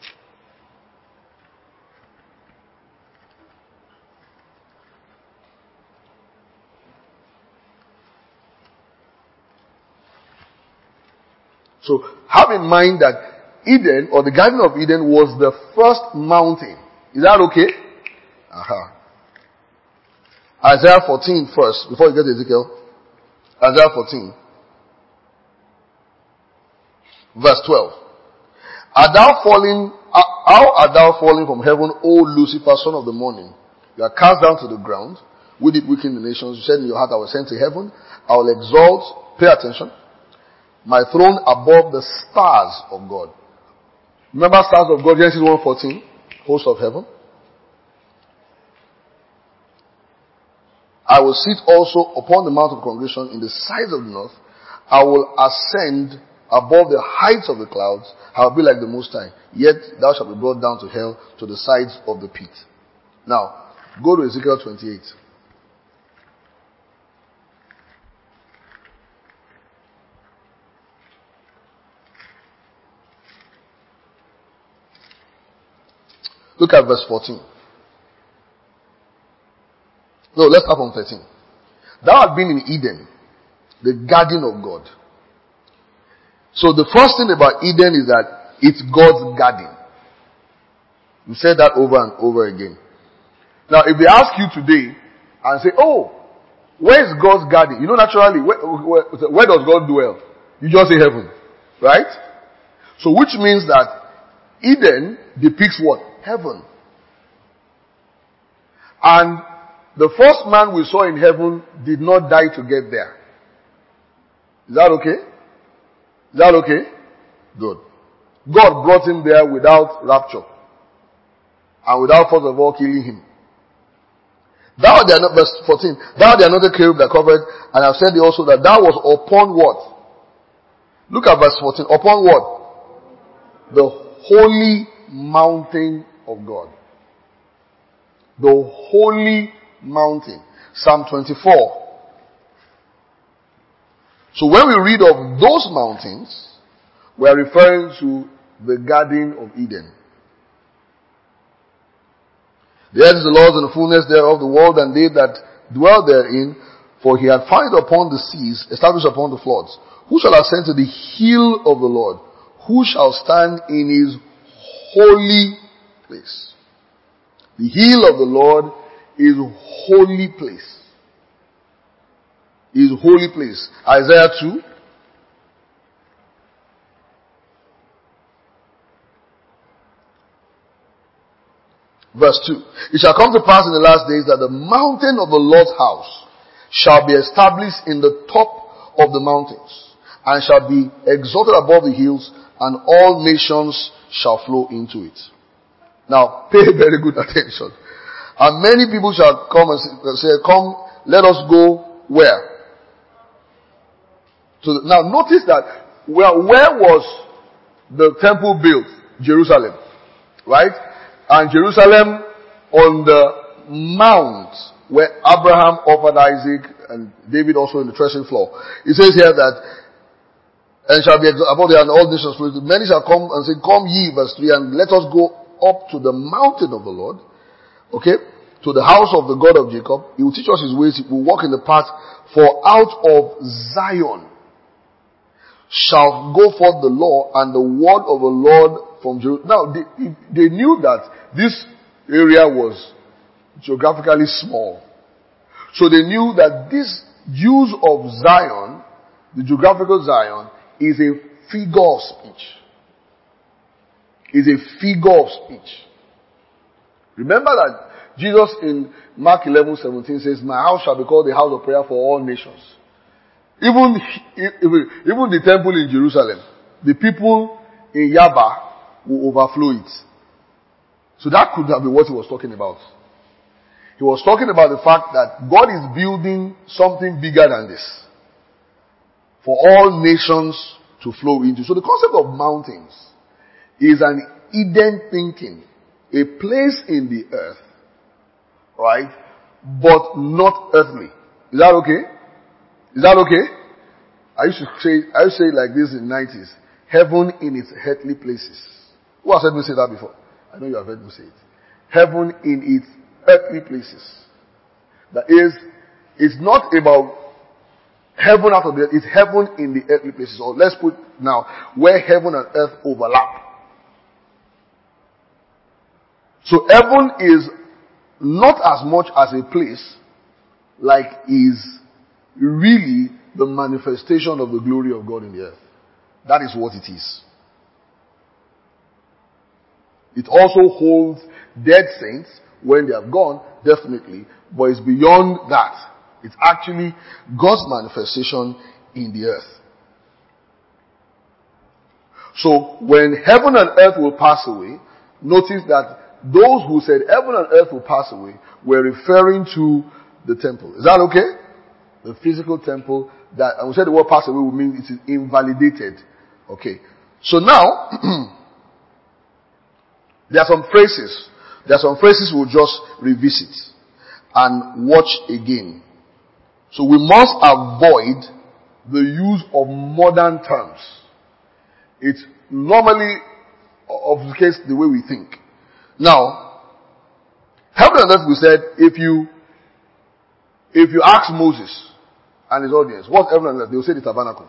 So, have in mind that Eden, or the Garden of Eden, was the first mountain. Is that okay? Isaiah 14 first, before you get to Ezekiel. Isaiah 14. Verse 12. How art thou fallen from heaven, O Lucifer, son of the morning? You are cast down to the ground. We did weaken the nations. You said in your heart, I will send to heaven. I will exalt, pay attention, my throne above the stars of God. Remember stars of God, Genesis 1:14, host of heaven. I will sit also upon the mount of congregation in the sides of the north. I will ascend above the heights of the clouds. I will be like the Most High. Yet thou shalt be brought down to hell, to the sides of the pit. Now, go to Ezekiel 28. Look at verse 14. No, let's start from 13. Thou art been in Eden, the garden of God. So the first thing about Eden is that it's God's garden. We said that over and over again. Now, if they ask you today and say, where is God's garden? You know, naturally, where does God dwell? You just say heaven. Right? So which means that Eden depicts what? Heaven. And the first man we saw in heaven did not die to get there. Is that okay? Is that okay? Good. God brought him there without rapture. And without first of all killing him. Verse 14. Thou the another cherub that covered, and I've said also that thou was upon what? Look at verse 14. Upon what? The holy mountain of God. The holy mountain. Psalm 24. So when we read of those mountains, we are referring to the Garden of Eden. The earth is the Lord's and the fullness thereof, the world and they that dwell therein, for he hath founded upon the seas, established upon the floods. Who shall ascend to the hill of the Lord? Who shall stand in his holy place? The hill of the Lord is holy place. Is holy place. Isaiah 2. Verse 2. It shall come to pass in the last days that the mountain of the Lord's house shall be established in the top of the mountains, and shall be exalted above the hills, and all nations shall flow into it. Now, pay very good attention. And many people shall come and say, come, let us go where? Now notice that, where was the temple built? Jerusalem. Right? And Jerusalem on the mount where Abraham offered Isaac and David also in the threshing floor. It says here that, and shall be above the and all nations. Many shall come and say, come ye, verse 3, and let us go up to the mountain of the Lord. Okay? To the house of the God of Jacob. He will teach us his ways. He will walk in the path. For out of Zion shall go forth the law and the word of the Lord from Jerusalem. Now, they knew that this area was geographically small. So they knew that this use of Zion, the geographical Zion, is a figure of speech. Is a figure of speech. Remember that Jesus in Mark 11:17 says, my house shall be called the house of prayer for all nations. Even the temple in Jerusalem, the people in Yaba will overflow it. So that could have been what he was talking about. He was talking about the fact that God is building something bigger than this for all nations to flow into. So the concept of mountains is an Eden thinking, a place in the earth, right, but not earthly. Is that okay? Is that okay? I used to say it like this in the 90s. Heaven in its earthly places. Who has heard me say that before? I know you have heard me say it. Heaven in its earthly places. That is, it's not about heaven out of the earth, it's heaven in the earthly places. Or let's put now, where heaven and earth overlap. So heaven is not as much as a place like is really the manifestation of the glory of God in the earth. That is what it is. It also holds dead saints when they have gone, definitely, but it's beyond that. It's actually God's manifestation in the earth. So when heaven and earth will pass away, notice that those who said heaven and earth will pass away were referring to the temple. Is that okay? The physical temple that, and we said the word pass away will mean it is invalidated. Okay. So now, there are some phrases. There are some phrases we'll just revisit and watch again. So we must avoid the use of modern terms. It's normally obfuscates the way we think. Now, heaven and earth, we said, if you ask Moses and his audience, what's heaven and earth? They will say the tabernacle.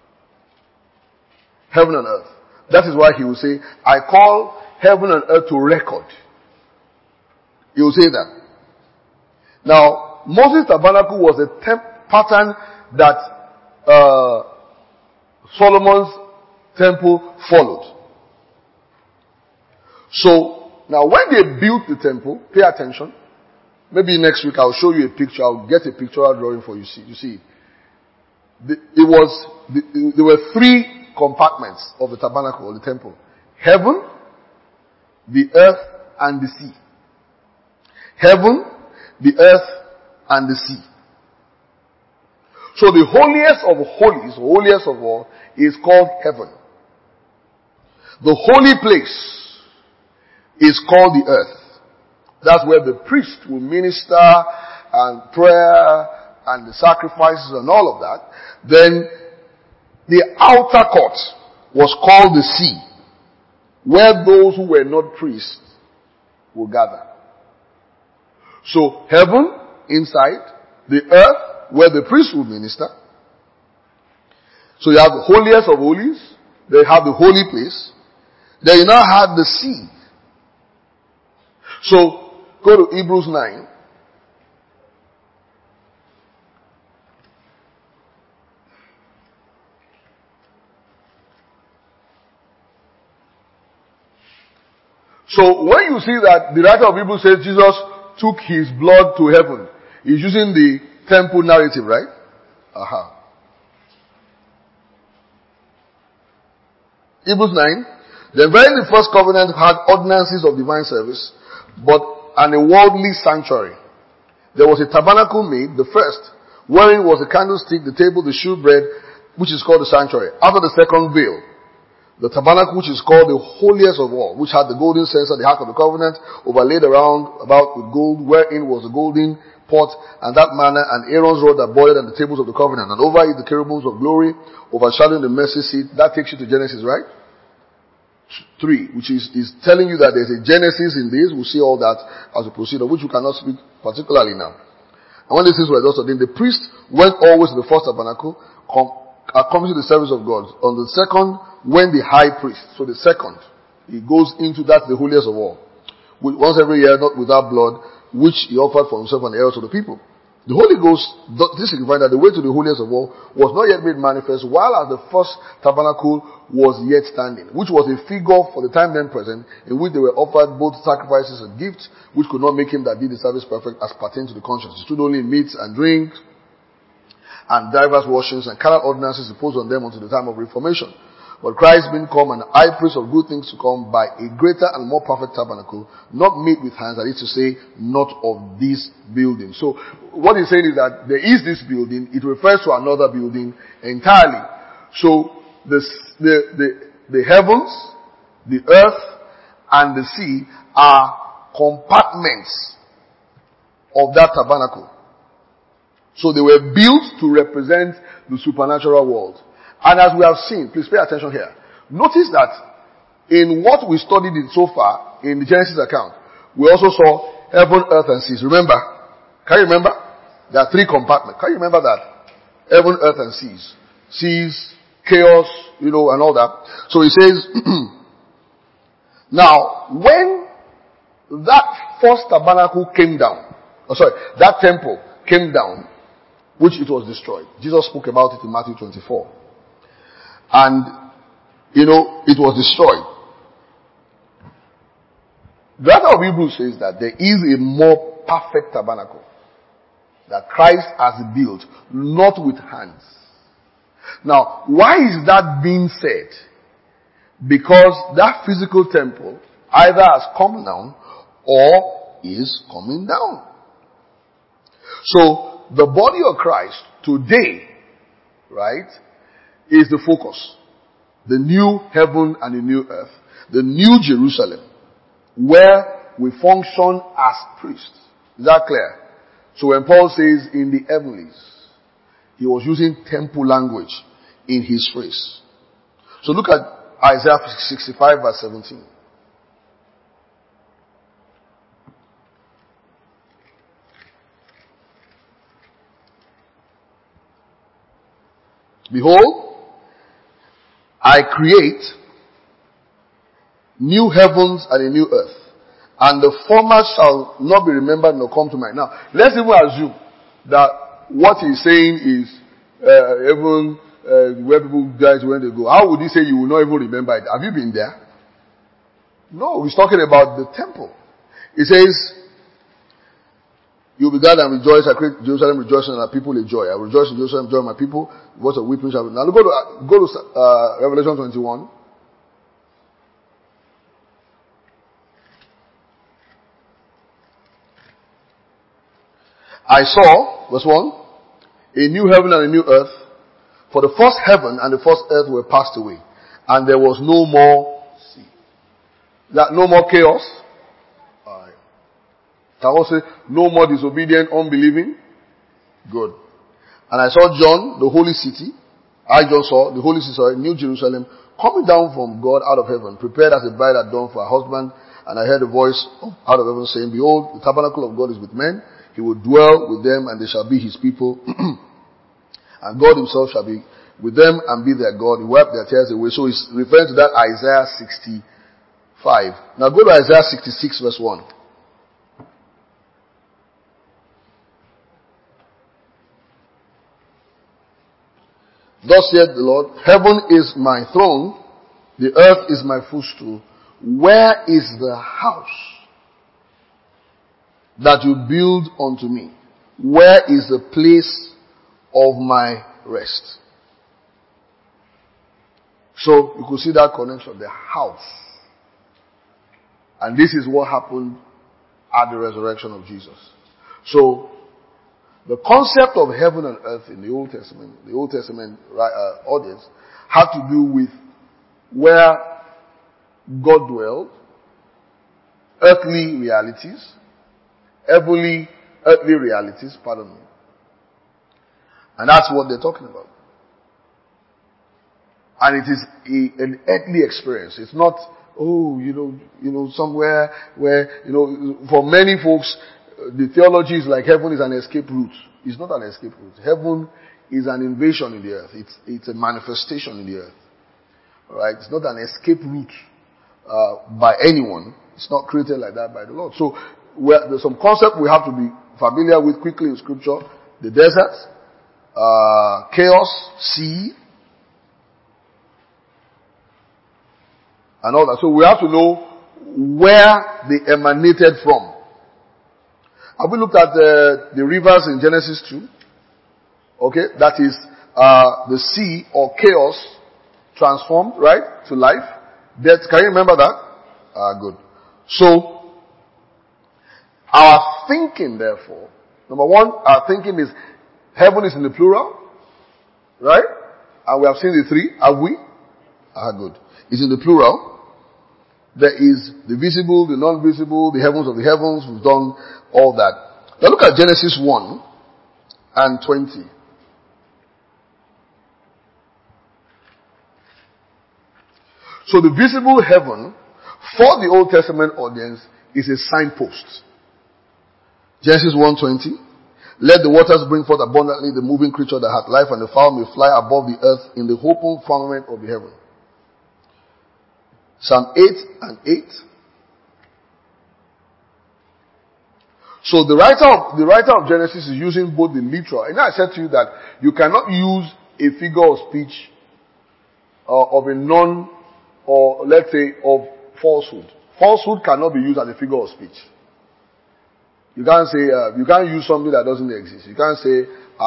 Heaven and earth. That is why he will say, I call heaven and earth to record. He will say that. Now, Moses' tabernacle was a pattern that Solomon's temple followed. So, now when they built the temple, pay attention. Maybe next week I'll show you a picture. I'll get a pictorial drawing for you. You see, there were three compartments of the tabernacle, or the temple. Heaven, the earth, and the sea. Heaven, the earth, and the sea. So the holiest of holies, holiest of all, is called heaven. The holy place is called the earth. That's where the priest will minister and prayer and the sacrifices and all of that. Then the outer court was called the sea, where those who were not priests will gather. So heaven inside, the earth where the priest will minister. So you have the holiest of holies, then you have the holy place, then you now have the sea. So go to Hebrews 9. So when you see that the writer of Hebrews says Jesus took his blood to heaven, he's using the temple narrative, right? Hebrews 9. The very first covenant had ordinances of divine service, and a worldly sanctuary. There was a tabernacle made, the first, wherein was a candlestick, the table, the shewbread, which is called the sanctuary. After the second veil, the tabernacle, which is called the holiest of all, which had the golden censer, the ark of the covenant, overlaid about with gold, wherein was the golden pot, and that manna, and Aaron's rod that boiled, and the tables of the covenant, and over it the cherubims of glory, overshadowing the mercy seat. That takes you to Genesis, right? 3, which is telling you that there's a Genesis in this. We'll see all that as we proceed, of which we cannot speak particularly now. And when these things were thus ordained, the priest went always to the first tabernacle, accomplishing the service of God. On the second went the high priest. So the second, he goes into that, the holiest of all. Once every year, not without blood, which he offered for himself and the heirs of the people. The Holy Ghost, this signifies that the way to the holiest of all was not yet made manifest, while as the first tabernacle was yet standing, which was a figure for the time then present, in which they were offered both sacrifices and gifts, which could not make him that did the service perfect as pertained to the conscience. It stood only in meats and drinks, and divers washings, and carnal ordinances imposed on them until the time of Reformation. But Christ being come an high priest of good things to come by a greater and more perfect tabernacle, not made with hands, that is to say, not of this building. So, what he's saying is that there is this building, it refers to another building entirely. So, the heavens, the earth, and the sea are compartments of that tabernacle. So they were built to represent the supernatural world. And as we have seen, please pay attention here. Notice that in what we studied so far, in the Genesis account, we also saw heaven, earth, and seas. Remember? Can you remember? There are 3 compartments. Can you remember that? Heaven, earth, and seas. Seas, chaos, and all that. So he says, now, when that first tabernacle came down, that temple came down, which it was destroyed. Jesus spoke about it in Matthew 24. And, it was destroyed. The writer of Hebrews says that there is a more perfect tabernacle that Christ has built, not with hands. Now, why is that being said? Because that physical temple either has come down or is coming down. So, the body of Christ today, right, is the focus. The new heaven and the new earth. The new Jerusalem. Where we function as priests. Is that clear? So when Paul says in the heavenlies, he was using temple language in his phrase. So look at Isaiah 65 verse 17. Behold, I create new heavens and a new earth, and the former shall not be remembered nor come to mind. Now, let's even assume that what he's saying is heaven, where people die when they go. How would he say you will not even remember it? Have you been there? No, he's talking about the temple. He says, you will be glad and rejoice. I create Jerusalem rejoicing and our people enjoy. I will rejoice in Jerusalem, joy my people. Voice of weeping shall be. Now go to Revelation 21. I saw, verse 1, a new heaven and a new earth. For the first heaven and the first earth were passed away, and there was no more sea. That no more chaos. Can also say, no more disobedient, unbelieving. Good. And I saw John, the holy city. John saw the holy city, New Jerusalem, coming down from God out of heaven, prepared as a bride adorned for her husband. And I heard a voice out of heaven saying, behold, the tabernacle of God is with men. He will dwell with them, and they shall be his people. And God himself shall be with them and be their God. He wiped their tears away. So he's referring to that Isaiah 65. Now go to Isaiah 66 verse 1. Thus saith the Lord, heaven is my throne, the earth is my footstool. where is the house that you build unto me? Where is the place of my rest? So you could see that connection, the house. And this is what happened at the resurrection of Jesus. So the concept of heaven and earth in the Old Testament audience had to do with where God dwelled, earthly realities, earthly realities, and that's what they're talking about. And it is an earthly experience. It's not, somewhere where, for many folks, the theology is like heaven is an escape route. It's not an escape route. Heaven is an invasion in the earth. It's a manifestation in the earth. Alright? It's not an escape route by anyone. It's not created like that by the Lord. So there's some concept we have to be familiar with quickly in scripture. The desert, chaos, sea, and all that. So we have to know where they emanated from. Have we looked at the rivers in Genesis 2? Okay, that is the sea or chaos transformed, right, to life. Can you remember that? Good. So, our thinking, therefore, number one, our thinking is heaven is in the plural, right? And we have seen the three, have we? Good. It's in the plural. There is the visible, the non-visible, the heavens of the heavens. We've done all that. Now look at Genesis 1 and 20. So the visible heaven for the Old Testament audience is a signpost. Genesis 1:20. Let the waters bring forth abundantly the moving creature that hath life, and the fowl may fly above the earth in the open firmament of the heaven. Psalm 8 and 8. So the writer of Genesis is using both the literal. And I said to you that you cannot use a figure of speech of a non, or let's say of falsehood. Falsehood cannot be used as a figure of speech. You can't say you can't use something that doesn't exist. You can't say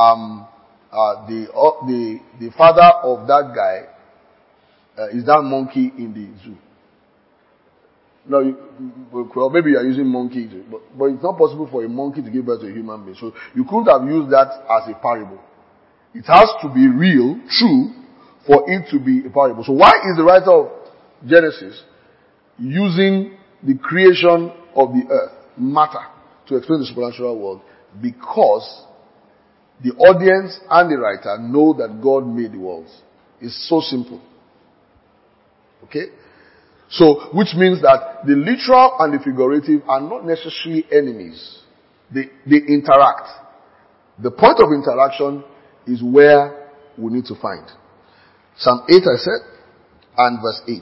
the father of that guy is that monkey in the zoo. No, well, maybe you are using monkey, but it's not possible for a monkey to give birth to a human being. So you couldn't have used that as a parable. It has to be real, true, for it to be a parable. So why is the writer of Genesis using the creation of the earth, matter, to explain the supernatural world? Because the audience and the writer know that God made the worlds. It's so simple. Okay? So, which means that the literal and the figurative are not necessarily enemies. They interact. The point of interaction is where we need to find. Psalm 8 I said, and verse 8.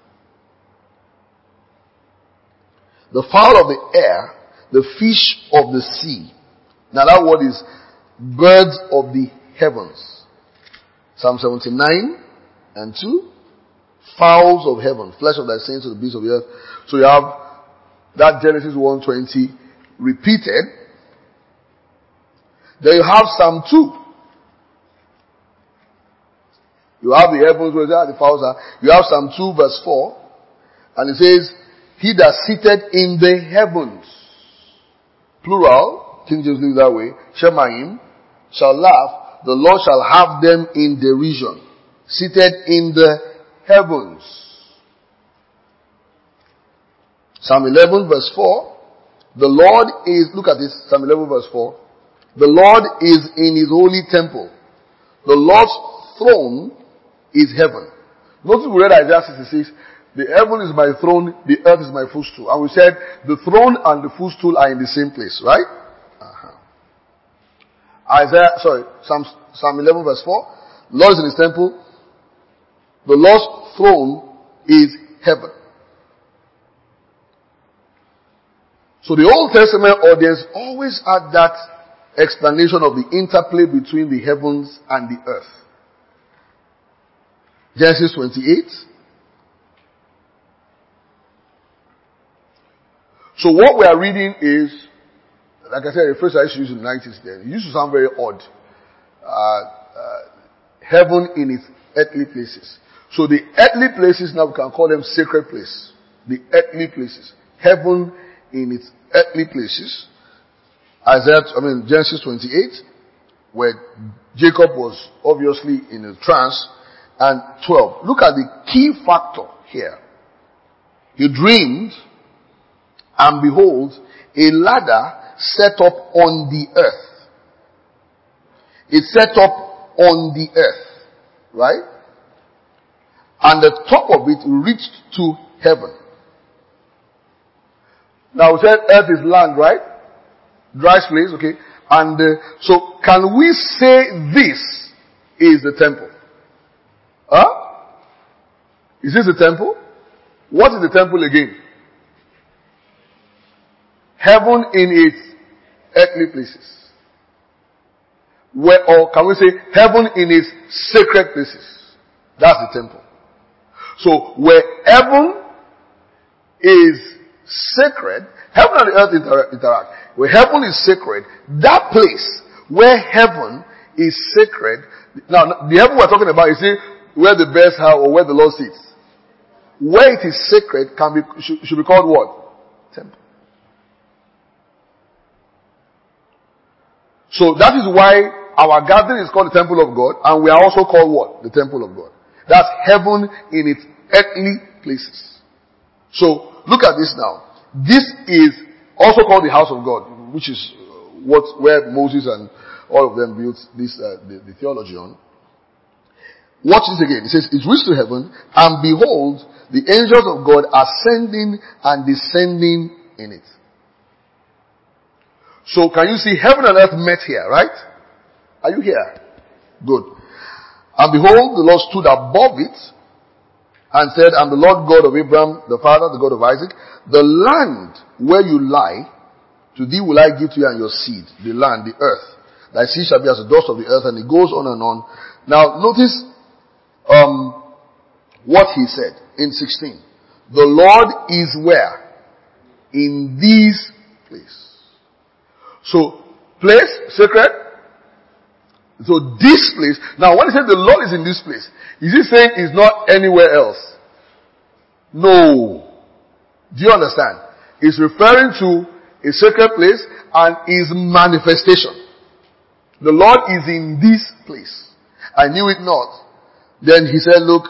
The fowl of the air, the fish of the sea. Now that word is birds of the heavens. Psalm 79 and 2. Fowls of heaven, flesh of thy saints, of the beasts of the earth. So you have that Genesis 1:20 repeated. Then you have Psalm 2. You have the heavens where the fowls are. You have Psalm 2 verse 4. And it says, he that sitteth in the heavens, plural, King James leaves that way, Shemaim, shall laugh, the Lord shall have them in derision. Seated in the heavens. Psalm 11 verse 4. The Lord is, look at this, Psalm 11 verse 4. The Lord is in his holy temple. The Lord's throne is heaven. Notice we read Isaiah 66. The heaven is my throne, the earth is my footstool. And we said the throne and the footstool are in the same place, right? Psalm 11 verse 4. The Lord is in his temple. The Lord's throne is heaven. So the Old Testament audience always had that explanation of the interplay between the heavens and the earth. Genesis 28. So what we are reading is, like I said, the phrase I used to use in the 90s then, it used to sound very odd. Heaven in its earthly places. So the earthly places, now we can call them sacred places. The earthly places. Heaven in its earthly places. Genesis 28, where Jacob was obviously in a trance, and 12. Look at the key factor here. He dreamed, and behold, a ladder set up on the earth. It's set up on the earth, right? And the top of it reached to heaven. Now we said earth is land, right? Dry place, okay? And so can we say this is the temple? Huh? Is this the temple? What is the temple again? Heaven in its earthly places. Or can we say heaven in its sacred places? That's the temple. So where heaven is sacred, heaven and the earth interact. Where heaven is sacred, that place where heaven is sacred. Now, the heaven we're talking about is where the bears are or where the Lord sits. Where it is sacred should be called what? Temple. So that is why our gathering is called the temple of God, and we are also called what? The temple of God. That's heaven in its earthly places. So look at this now. This is also called the house of God, which is where Moses and all of them built this the theology on. Watch this again. It says, it reached to heaven, and behold, the angels of God ascending and descending in it. So can you see heaven and earth met here, right? Are you here? Good. And behold, the Lord stood above it and said, I'm the Lord God of Abraham, the father, the God of Isaac. The land where you lie, to thee will I give to you and your seed, the land, the earth. Thy seed shall be as the dust of the earth, and it goes on and on. Now notice what he said in 16. The Lord is where? In these places. So, place, sacred. So this place, now when he said the Lord is in this place, is he saying it's not anywhere else? No. Do you understand? It's referring to a sacred place and his manifestation. The Lord is in this place. I knew it not. Then he said, look,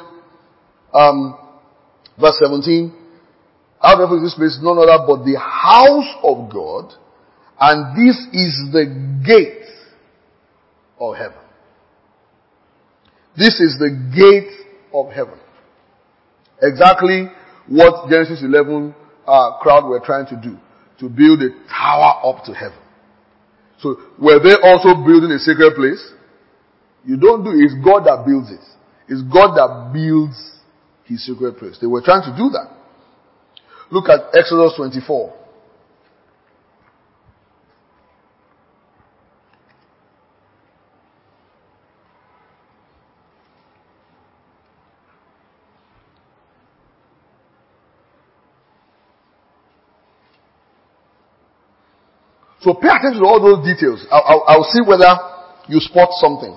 verse 17, out of this place is none other but the house of God, and this is the gate of heaven. This is the gate of heaven. Exactly what Genesis 11 crowd were trying to do. To build a tower up to heaven. So, were they also building a sacred place? You don't do it. It's God that builds it. It's God that builds his sacred place. They were trying to do that. Look at Exodus 24. So pay attention to all those details. I'll see whether you spot something.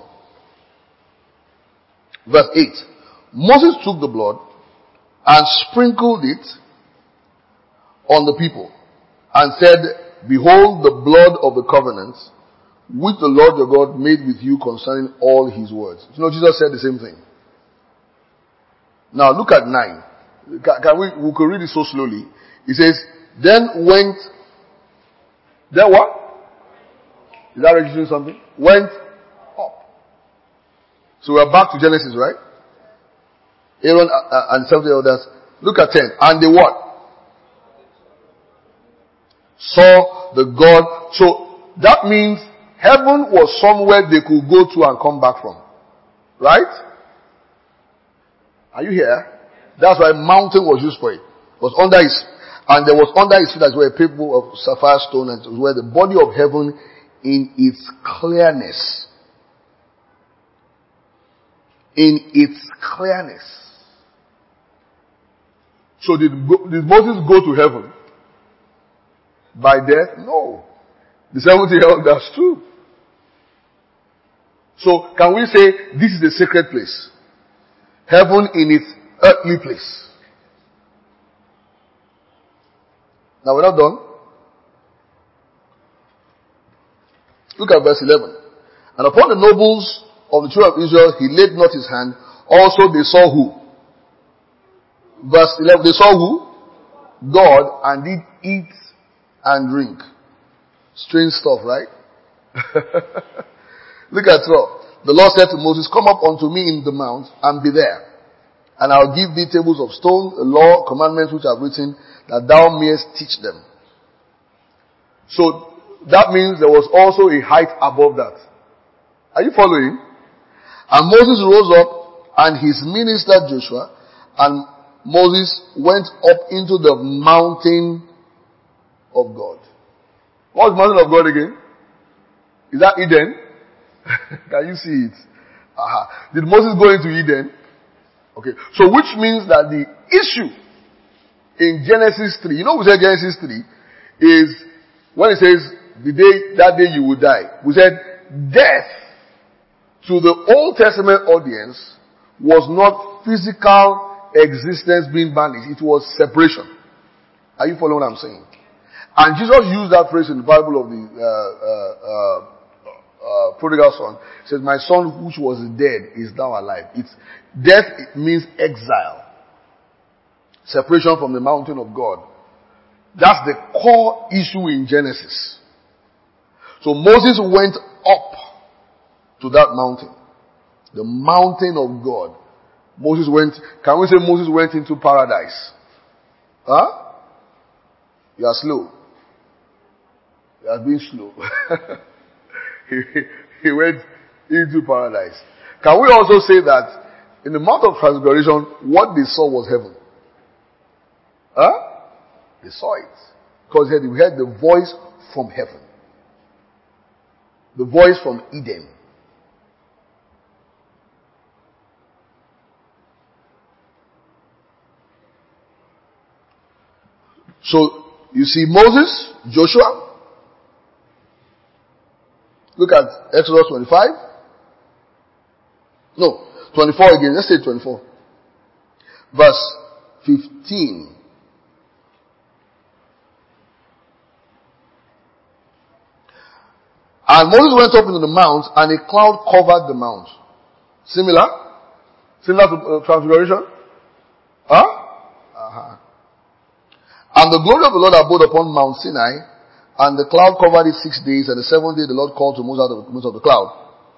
Verse 8. Moses took the blood and sprinkled it on the people and said, behold the blood of the covenant which the Lord your God made with you concerning all his words. You know, Jesus said the same thing. Now look at 9. We could read it so slowly. He says, then what? Is that registering something? Went up. So we're back to Genesis, right? Aaron and 70 others. Look at 10. And they what? Saw the God. So that means heaven was somewhere they could go to and come back from. Right? Are you here? That's why mountain was used for it. It was under his, and there was under his feet as well a people of sapphire stone, and it was where the body of heaven in its clearness. In its clearness. So did Moses go to heaven? By death? No. The 70 held, that's true. So, can we say this is a sacred place? Heaven in its earthly place. Now we're not done. Look at verse 11. And upon the nobles of the children of Israel, he laid not his hand. Also they saw who? Verse 11, they saw who? God, and did eat and drink. Strange stuff, right? Look at 12. The Lord said to Moses, come up unto me in the mount and be there. And I'll give thee tables of stone, a law, commandments which I've written, that thou mayest teach them. So, that means there was also a height above that. Are you following? And Moses rose up, and his minister Joshua, and Moses went up into the mountain of God. What's the mountain of God again? Is that Eden? Can you see it? Did Moses go into Eden? Okay. So which means that the issue in Genesis 3, you know we said Genesis 3 is when it says that day you will die. We said death to the Old Testament audience was not physical existence being banished. It was separation. Are you following what I'm saying? And Jesus used that phrase in the Bible of the prodigal son. He says, my son which was dead is now alive. Death means exile. Separation from the mountain of God. That's the core issue in Genesis. So Moses went up to that mountain. The mountain of God. Moses went, can we say Moses went into paradise? Huh? You are slow. You are being slow. He went into paradise. Can we also say that in the Mount of Transfiguration, what they saw was heaven? Huh? They saw it. Because we heard the voice from heaven. The voice from Eden. So, you see Moses, Joshua. Look at Exodus 25. No, 24 again. Let's say 24. Verse 15. And Moses went up into the mount, and a cloud covered the mount. Similar? Similar to Transfiguration? Huh? Uh-huh. And the glory of the Lord abode upon Mount Sinai, and the cloud covered it 6 days, and the seventh day the Lord called to Moses out of the midst of the cloud.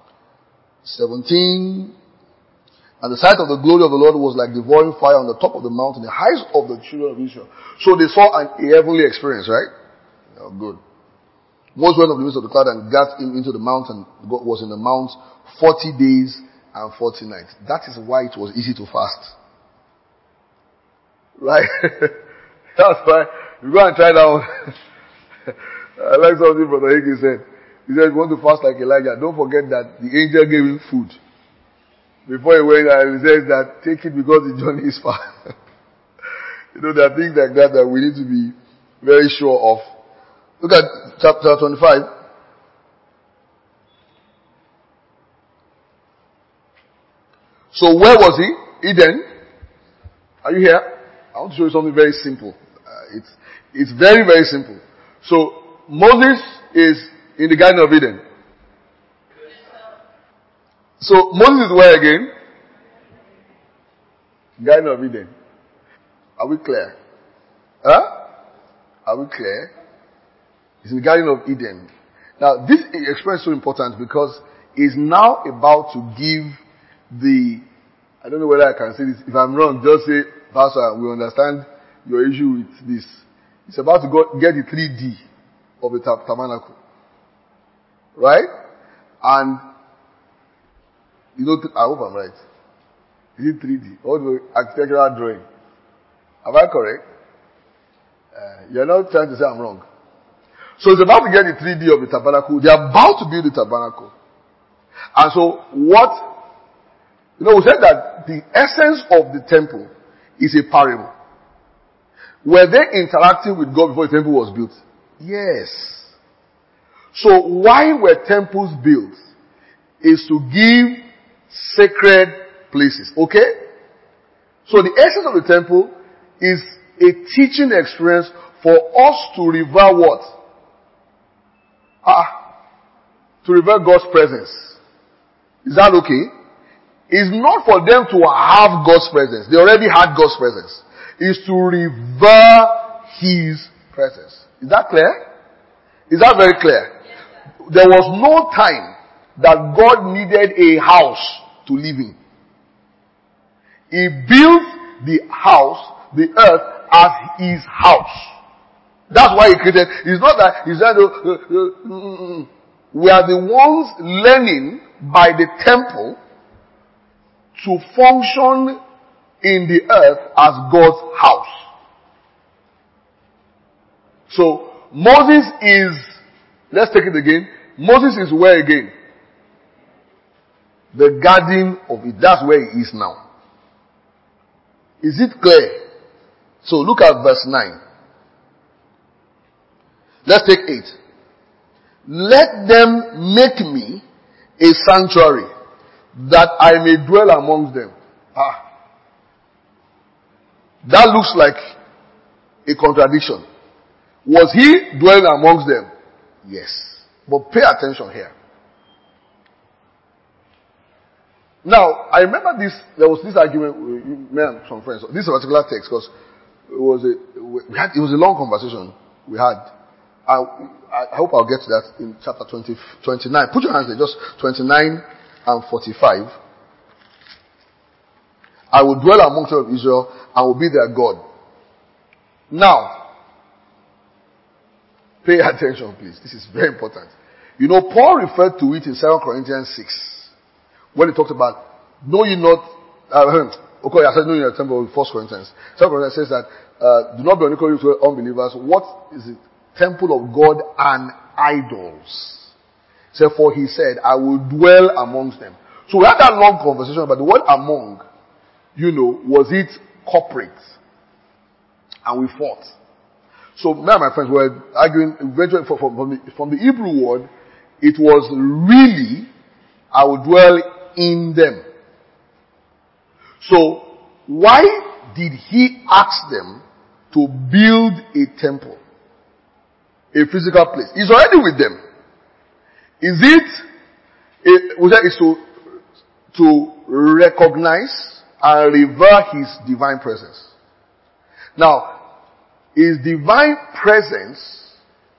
17. And the sight of the glory of the Lord was like devouring fire on the top of the mountain, the heights of the children of Israel. So they saw a heavenly experience, right? Oh, good. Moses went up the midst of the cloud and got him into the mountain. God was in the mount 40 days and 40 nights. That is why it was easy to fast. Right? That's why you go and try that one. I like something Brother Hickey said. He said, if you want to fast like Elijah, don't forget that the angel gave him food. Before he went, he says that take it because the journey is far. You know, there are things like that we need to be very sure of. Look at chapter 25. So where was he? Eden. Are you here? I want to show you something very simple. It's very, very simple. So Moses is in the Garden of Eden. So Moses is where again? Garden of Eden. Are we clear? Huh? Are we clear? It's in the Garden of Eden. Now this experience is so important because it's now about to give I don't know whether I can say this. If I'm wrong, just say, Pastor, we understand your issue with this. It's about to get the 3D of the tabernacle. Right? And, you know, I hope I'm right. Is it 3D? Or the architectural drawing? Am I correct? You're not trying to say I'm wrong. So it's about to get the 3D of the tabernacle. They're about to build the tabernacle. And so we said that the essence of the temple is a parable. Were they interacting with God before the temple was built? Yes. So why were temples built? Is to give sacred places. Okay? So the essence of the temple is a teaching experience for us to revere what? To revere God's presence. Is that okay? It's not for them to have God's presence. They already had God's presence. It's to revere His presence. Is that clear? Is that very clear? There was no time that God needed a house to live in. He built the house, the earth, as His house. That's why He created. It's not that He said, we are the ones learning by the temple to function in the earth as God's house. So, Moses is, let's take it again. Moses is where again? The garden of it. That's where he is now. Is it clear? So look at verse 9. Let's take 8. Let them make me a sanctuary, that I may dwell amongst them. That looks like a contradiction. Was he dwelling amongst them? Yes. But pay attention here. Now, I remember this, there was this argument with me and some friends. This particular text, because it was a long conversation we had. I hope I'll get to that in chapter 29. Put your hands there, just 29 and 45. I will dwell among the children of Israel and will be their God. Now, pay attention please. This is very important. You know, Paul referred to it in 2 Corinthians 6. When he talked about, know ye not, okay, I said know ye not the temple of 1 Corinthians. 2 Corinthians says that, do not be unequal to unbelievers. What is it? Temple of God and idols. Therefore he said, I will dwell amongst them. So we had that long conversation about the word among, was it corporate? And we fought. So now my friends were arguing eventually from the Hebrew word, it was really, I will dwell in them. So why did he ask them to build a temple? A physical place. He's already with them. Is it to recognize and revere His divine presence? Now, His divine presence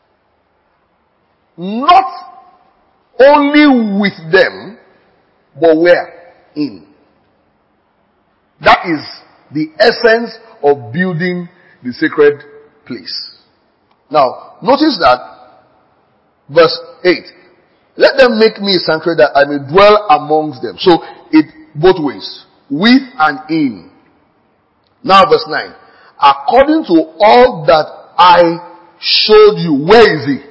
not only with them, but where? In. That is the essence of building the sacred place. Now, notice that verse 8. Let them make me a sanctuary that I may dwell amongst them. So, it both ways. With and in. Now verse 9. According to all that I showed you. Where is he?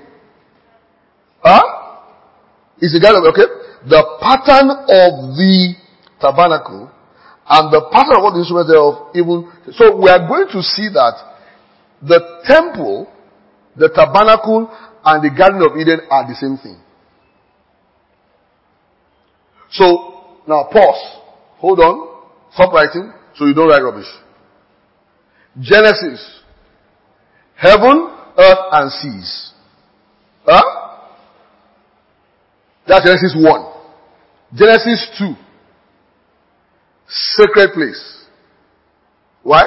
Is the guy, okay? The pattern of the tabernacle and the pattern of what the instruments thereof even. So we are going to see that the temple, the tabernacle, and the Garden of Eden are the same thing. So, now pause. Hold on. Stop writing so you don't write rubbish. Genesis. Heaven, earth, and seas. That's Genesis 1. Genesis 2. Sacred place. Why?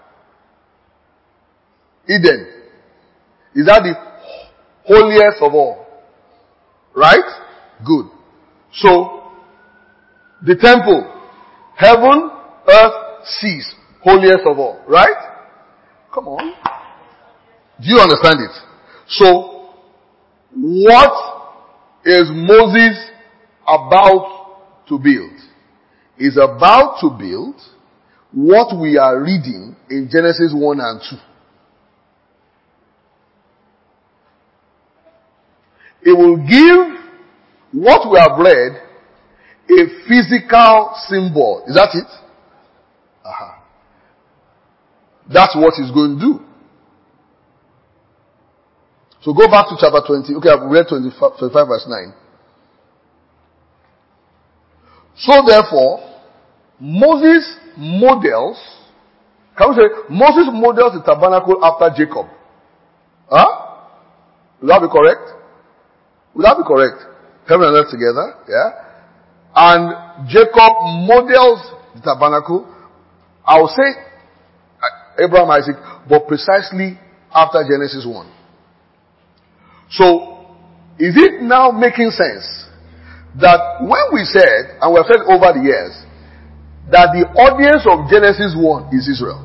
Eden. Is that the holiest of all? Right? Good. So, the temple. Heaven, earth, seas. Holiest of all. Right? Come on. Do you understand it? So, what is Moses about to build? He's about to build what we are reading in Genesis 1 and 2. It will give what we have read a physical symbol. Is that it? That's what he's going to do. So go back to chapter 20. Okay, I've read 25 verse 9. So therefore, Moses models the tabernacle after Jacob. Huh? Would that be correct? Would that be correct? Heaven and earth together, yeah? And Jacob models the tabernacle, I will say Abraham, Isaac, but precisely after Genesis 1. So, is it now making sense that when we said, and we have said over the years, that the audience of Genesis 1 is Israel?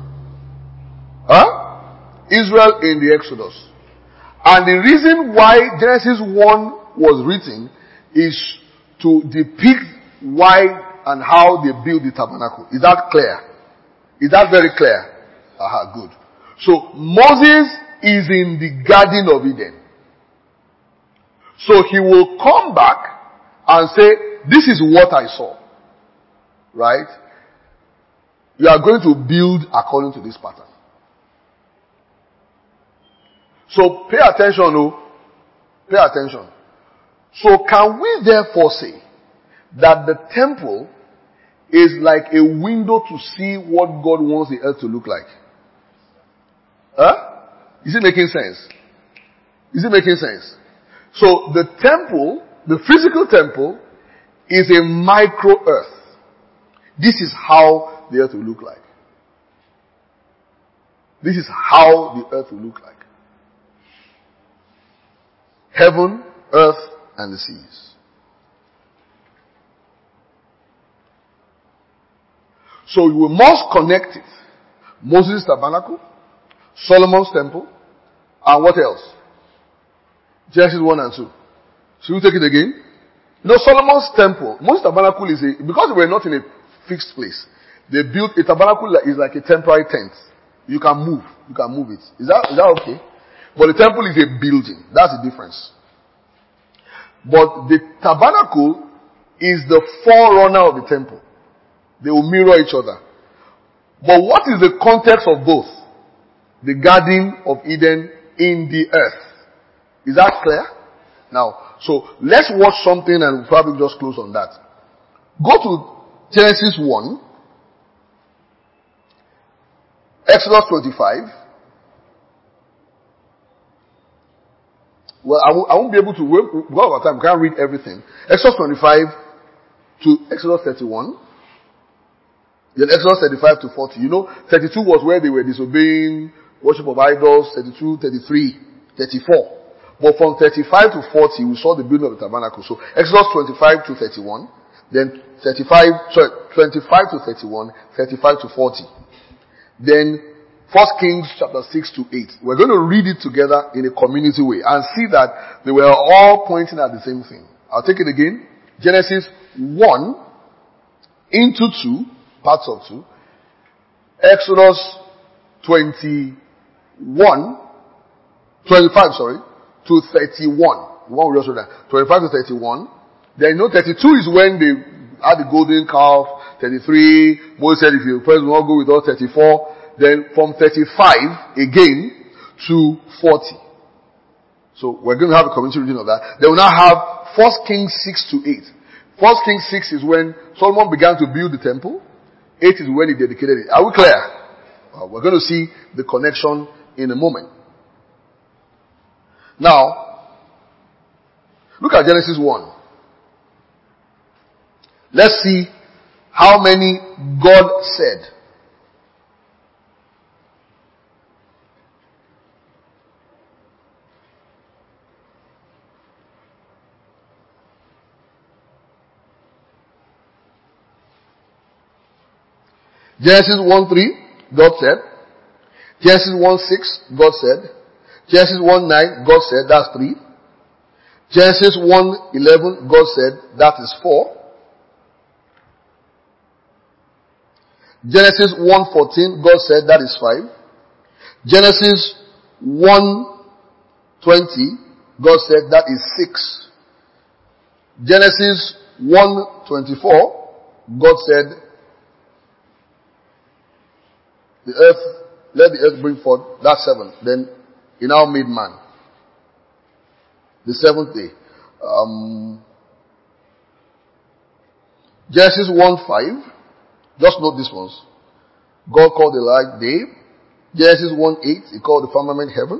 Huh? Israel in the Exodus. And the reason why Genesis 1 was written is to depict why and how they built the tabernacle. Is that clear? Is that very clear? Aha, good. So Moses is in the Garden of Eden. So he will come back and say, this is what I saw. Right? You are going to build according to this pattern. So pay attention, oh. Pay attention. So can we therefore say that the temple is like a window to see what God wants the earth to look like? Huh? Is it making sense? Is it making sense? So the temple, the physical temple, is a micro earth. This is how the earth will look like. This is how the earth will look like. Heaven, earth, and the seas. So we must connect it. Moses' tabernacle, Solomon's temple, and what else? Genesis 1 and 2. Should we take it again? You know, Solomon's temple, Moses' tabernacle is because they were not in a fixed place, they built a tabernacle that is like a temporary tent. You can move it. Is that okay? But the temple is a building. That's the difference. But the tabernacle is the forerunner of the temple. They will mirror each other. But what is the context of both? The Garden of Eden in the earth. Is that clear? Now, so let's watch something and we'll probably just close on that. Go to Genesis 1, Exodus 25. Well, I won't be able to go over time. We can't read everything. Exodus 25 to Exodus 31. Then Exodus 35 to 40. You know, 32 was where they were disobeying, worship of idols. 32, 33, 34. But from 35 to 40, we saw the building of the tabernacle. So Exodus 25 to 31. Then 25 to 31, 35 to 40. Then 1 Kings chapter 6 to 8. We're going to read it together in a community way and see that they were all pointing at the same thing. I'll take it again. Genesis 1 into 2, parts of 2. Exodus 25 to 31. The one we also done. 25 to 31. Then 32 is when they had the golden calf. 33, Moses said, if you first will not go with us, 34. Then from 35 again to 40. So we're going to have a community reading of that. Then we'll now have 1 Kings 6 to 8. 1 Kings 6 is when Solomon began to build the temple. 8 is when he dedicated it. Are we clear? We're going to see the connection in a moment. Now, look at Genesis 1. Let's see how many God said. Genesis 1:3, God said. Genesis 1:6, God said. Genesis 1:9, God said, that's 3. Genesis 1:11, God said, that is 4. Genesis 1:14, God said, that is 5. Genesis 1:20, God said, that is 6. Genesis 1:24, God said, let the earth bring forth, that's 7. Then he now made man. The seventh day. Genesis 1:5. Just note these ones. God called the light day. Genesis 1:8. He called the firmament heaven.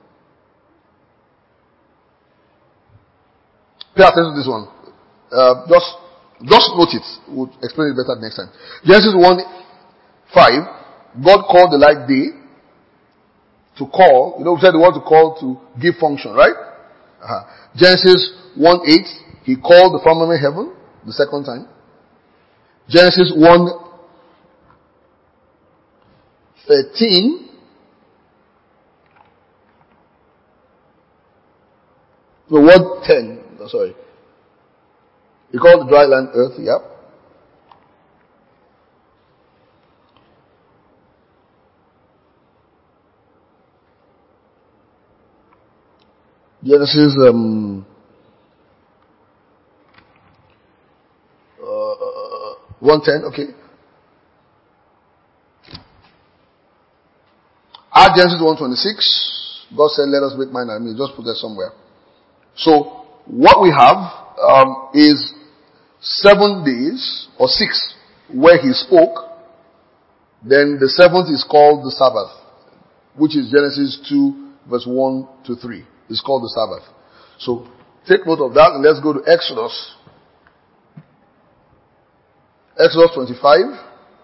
Pay attention to this one. Just note it. We'll explain it better next time. Genesis 1:5. God called the light day. To call. We said the word to call to give function, right? Genesis 1:8. He called the firmament heaven. The second time. Genesis 1:13. The word 10. Sorry. He called the dry land earth. Yep. Genesis 1:10. Okay. At Genesis 1:26, God said, "Let us make man and me." Just put that somewhere. So what we have is 7 days or 6 where he spoke. Then the 7th is called the Sabbath, which is Genesis 2 verse 1 to 3. It's called the Sabbath. So take note of that and let's go to Exodus. Exodus 25.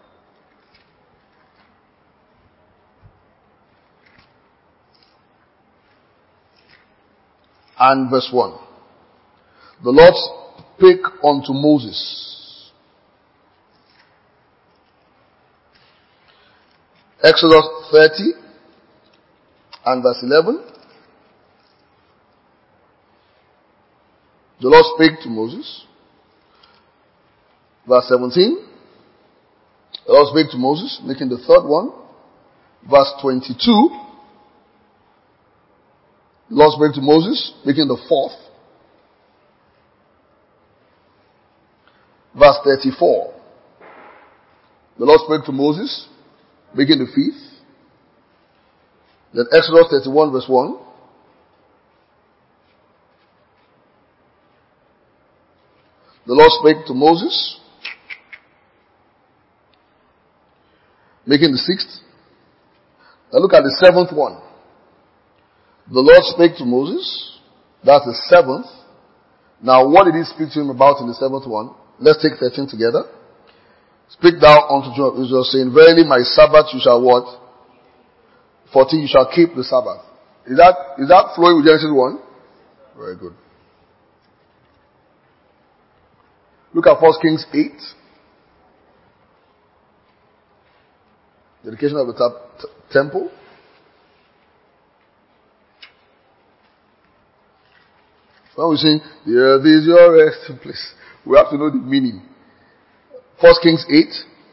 And verse 1. The Lord spake unto Moses. Exodus 30 and verse 11. The Lord spake to Moses. Verse 17. The Lord spake to Moses, making the third one. Verse 22. The Lord spake to Moses, making the fourth. Verse 34. The Lord spake to Moses, making the fifth. Then Exodus 31 verse 1. The Lord spake to Moses, making the sixth. Now look at the seventh one. The Lord spake to Moses. That's the seventh. Now what did he speak to him about in the seventh one? Let's take 13 together. Speak thou unto children of Israel, saying, Verily my Sabbath you shall what? 14 you shall keep the Sabbath. Is that flowing with Genesis 1? Very good. Look at 1 Kings 8. Dedication of the temple. When we sing, the earth is your resting place, we have to know the meaning. 1 Kings 8.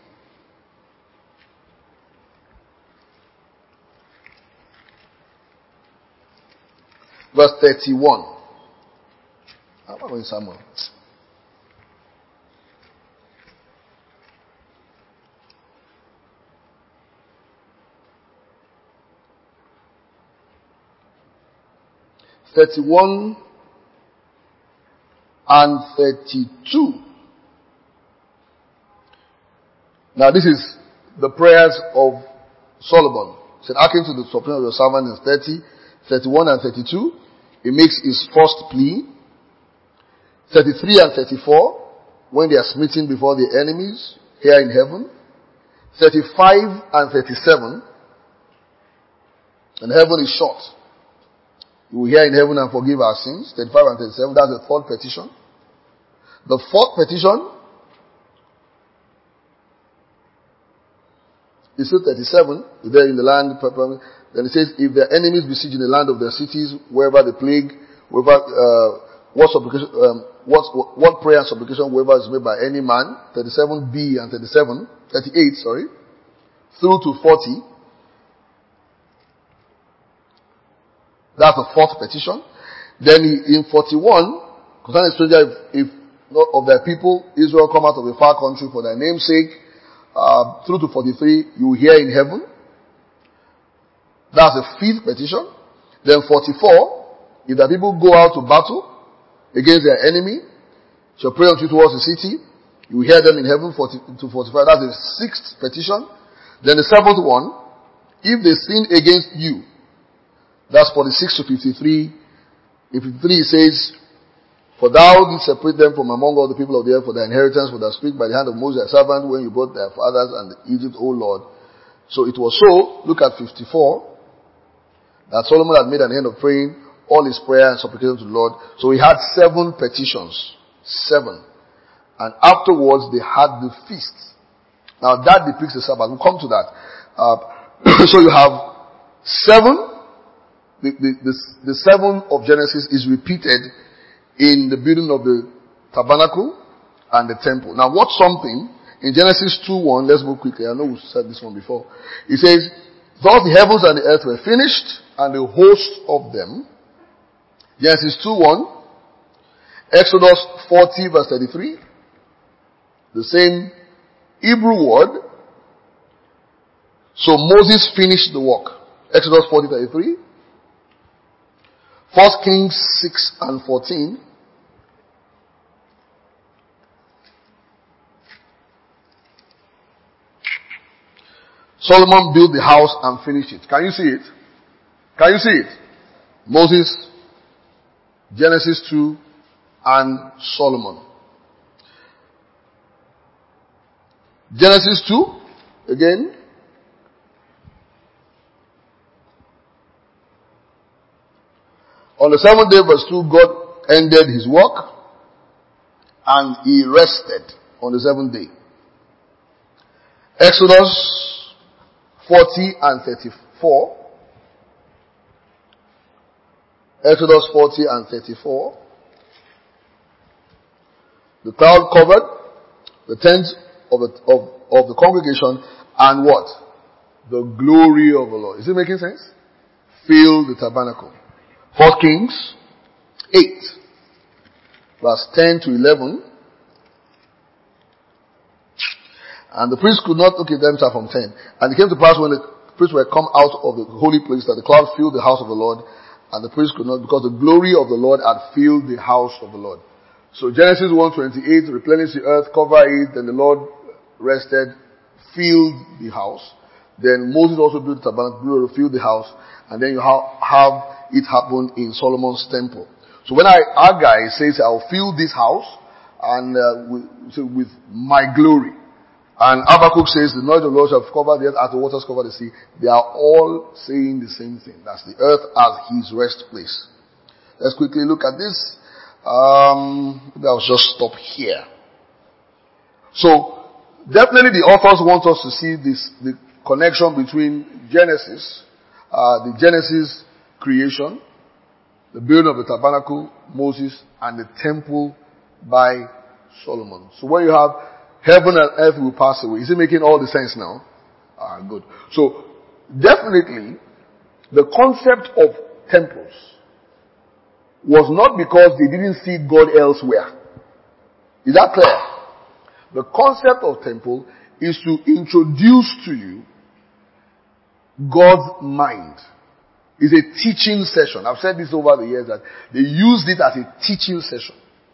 Verse 31. How am I going Samuel? (31) and 32. Now this is the prayers of Solomon. He said, hearken to the supplication of your servant in 30, 31 and 32. He makes his first plea. 33 and 34, when they are smitten before the enemies here in heaven. 35 and 37, and heaven is short. You will hear in heaven and forgive our sins. 35 and 37, that's the third petition. The fourth petition is still 37. There in the land, then it says, if their enemies besiege in the land of their cities, wherever the plague, wherever, what prayer and supplication, wherever is made by any man, 37b and 38, through to 40. That's the fourth petition. Then in 41, concerning stranger, if not of their people, Israel come out of a far country for their name's sake, through to 43, you will hear in heaven. That's the fifth petition. Then 44, if the people go out to battle against their enemy, shall pray unto you towards the city, you will hear them in heaven to 45. That's the 6th petition. Then the 7th one, if they sin against you, that's 46 to 53. In 53 it says, for thou didst separate them from among all the people of the earth for their inheritance, for thou speak by the hand of Moses thy servant, when you brought their fathers and Egypt, O Lord. So it was so, look at 54, that Solomon had made an end of praying all his prayer and supplication to the Lord. So he had 7 petitions. 7. And afterwards they had the feast. Now that depicts the Sabbath. We'll come to that. So you have 7. The 7 of Genesis is repeated in the building of the tabernacle and the temple. Now watch something in Genesis 2:1. Let's go quickly. I know we said this one before. It says, thus the heavens and the earth were finished, and the host of them. Genesis 2:1. Exodus 40 verse 33. The same Hebrew word. So Moses finished the work. Exodus 40:33. 1 Kings 6 and 14. Solomon built the house and finished it. Can you see it? Can you see it? Moses, Genesis 2, and Solomon. Genesis 2, again. On the 7th day, verse 2, God ended his work and he rested on the 7th day. Exodus 40 and 34. Exodus 40 and 34. The cloud covered the tent of the congregation, and what? The glory of the Lord. Is it making sense? Filled the tabernacle. 1 Kings 8, verse 10 to 11. And the priest could not, okay, let me start from 10. And it came to pass when the priests were come out of the holy place that the cloud filled the house of the Lord, and the priest could not, because the glory of the Lord had filled the house of the Lord. So Genesis 1:28, replenish the earth, cover it, then the Lord rested, filled the house. Then Moses also built the tabernacle, filled the house, and then you have it happen in Solomon's temple. So when Haggai says, I'll fill this house and with my glory, and Habakkuk says, the knowledge of the Lord shall cover the earth as the waters cover the sea, they are all saying the same thing. That's the earth as his rest place. Let's quickly look at this. Maybe I'll just stop here. So, definitely the authors want us to see the connection between Genesis, the Genesis creation, the building of the tabernacle, Moses, and the temple by Solomon. So when you have heaven and earth will pass away, is it making all the sense now? Good. So definitely the concept of temples was not because they didn't see God elsewhere. Is that clear? The concept of temple is to introduce to you God's mind. It's a teaching session. I've said this over the years that they used it as a teaching session.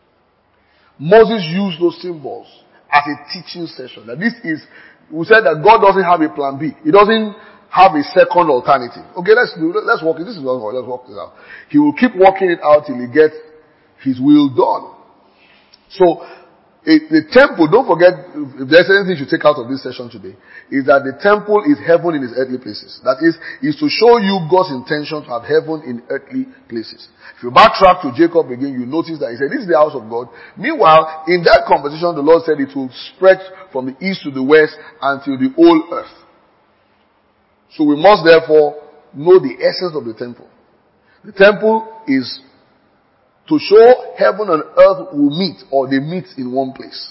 Moses used those symbols as a teaching session. That this is, we said that God doesn't have a plan B. He doesn't have a second alternative. Okay, let's work it. This is what let's work this out. He will keep working it out till he gets his will done. So, the temple, don't forget, if there's anything you take out of this session today, is that the temple is heaven in its earthly places. That is to show you God's intention to have heaven in earthly places. If you backtrack to Jacob again, you notice that he said, this is the house of God. Meanwhile, in that conversation, the Lord said it will spread from the east to the west until the whole earth. So we must therefore know the essence of the temple. The temple is to show heaven and earth will meet, or they meet in one place.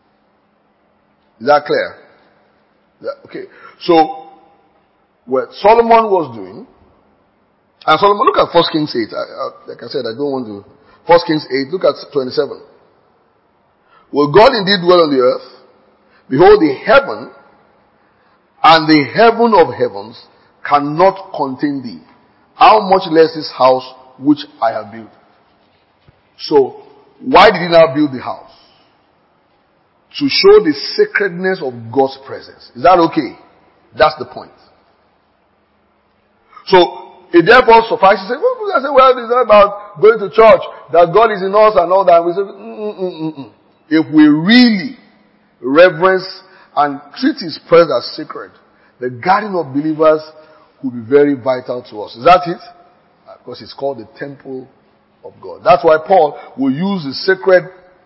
Is that clear? Okay. So, what Solomon was doing, and Solomon, look at 1 Kings 8. Like I said, I don't want to. 1 Kings 8, look at 27. Will God indeed dwell on the earth? Behold, the heaven and the heaven of heavens cannot contain thee. How much less this house which I have built. So, why did he now build the house? To show the sacredness of God's presence. Is that okay? That's the point. So, it therefore suffices to say, well, it's not about going to church, that God is in us and all that. We say, If we really reverence and treat His presence as sacred, the gathering of believers will be very vital to us. Is that it? Because it's called the temple of God. That's why Paul will use the sacred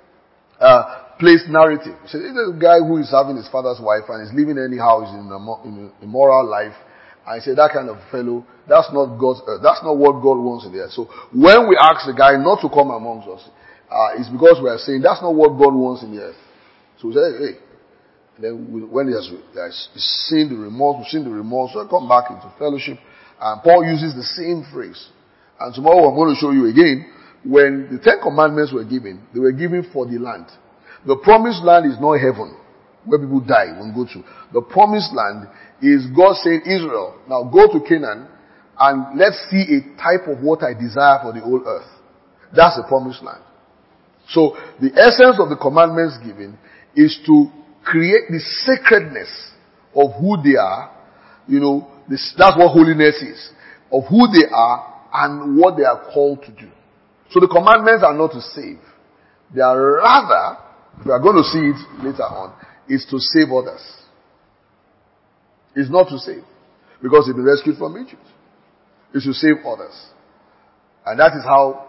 place narrative. He said, this guy who is having his father's wife and is living anyhow, is in an immoral life. And he said, that kind of fellow, that's not God's earth. That's not what God wants in the earth. So when we ask the guy not to come amongst us, it's because we are saying that's not what God wants in the earth. So we say, hey. Then when he has seen the remorse, we'll come back into fellowship. And Paul uses the same phrase. And tomorrow I'm going to show you again, when the 10 Commandments were given, they were given for the land. The promised land is not heaven, where people die when go to. The promised land is God saying, Israel, now go to Canaan and let's see a type of what I desire for the whole earth. That's the promised land. So the essence of the commandments given is to create the sacredness of who they are. That's what holiness is. Of who they are and what they are called to do. So the commandments are not to save. They are rather, if we are going to see it later on, is to save others. It's not to save. Because they've been rescued from Egypt. It's to save others. And that is how,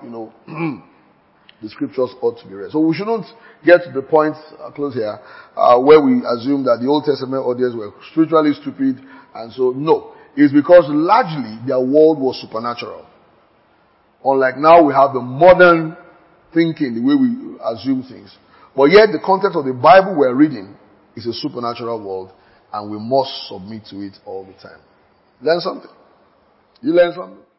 the scriptures ought to be read. So we shouldn't get to the point, close here, where we assume that the Old Testament audience were spiritually stupid. And so, no. It's because largely their world was supernatural. Unlike now we have the modern thinking, the way we assume things. But yet the context of the Bible we're reading is a supernatural world, and we must submit to it all the time. Learn something. You learn something?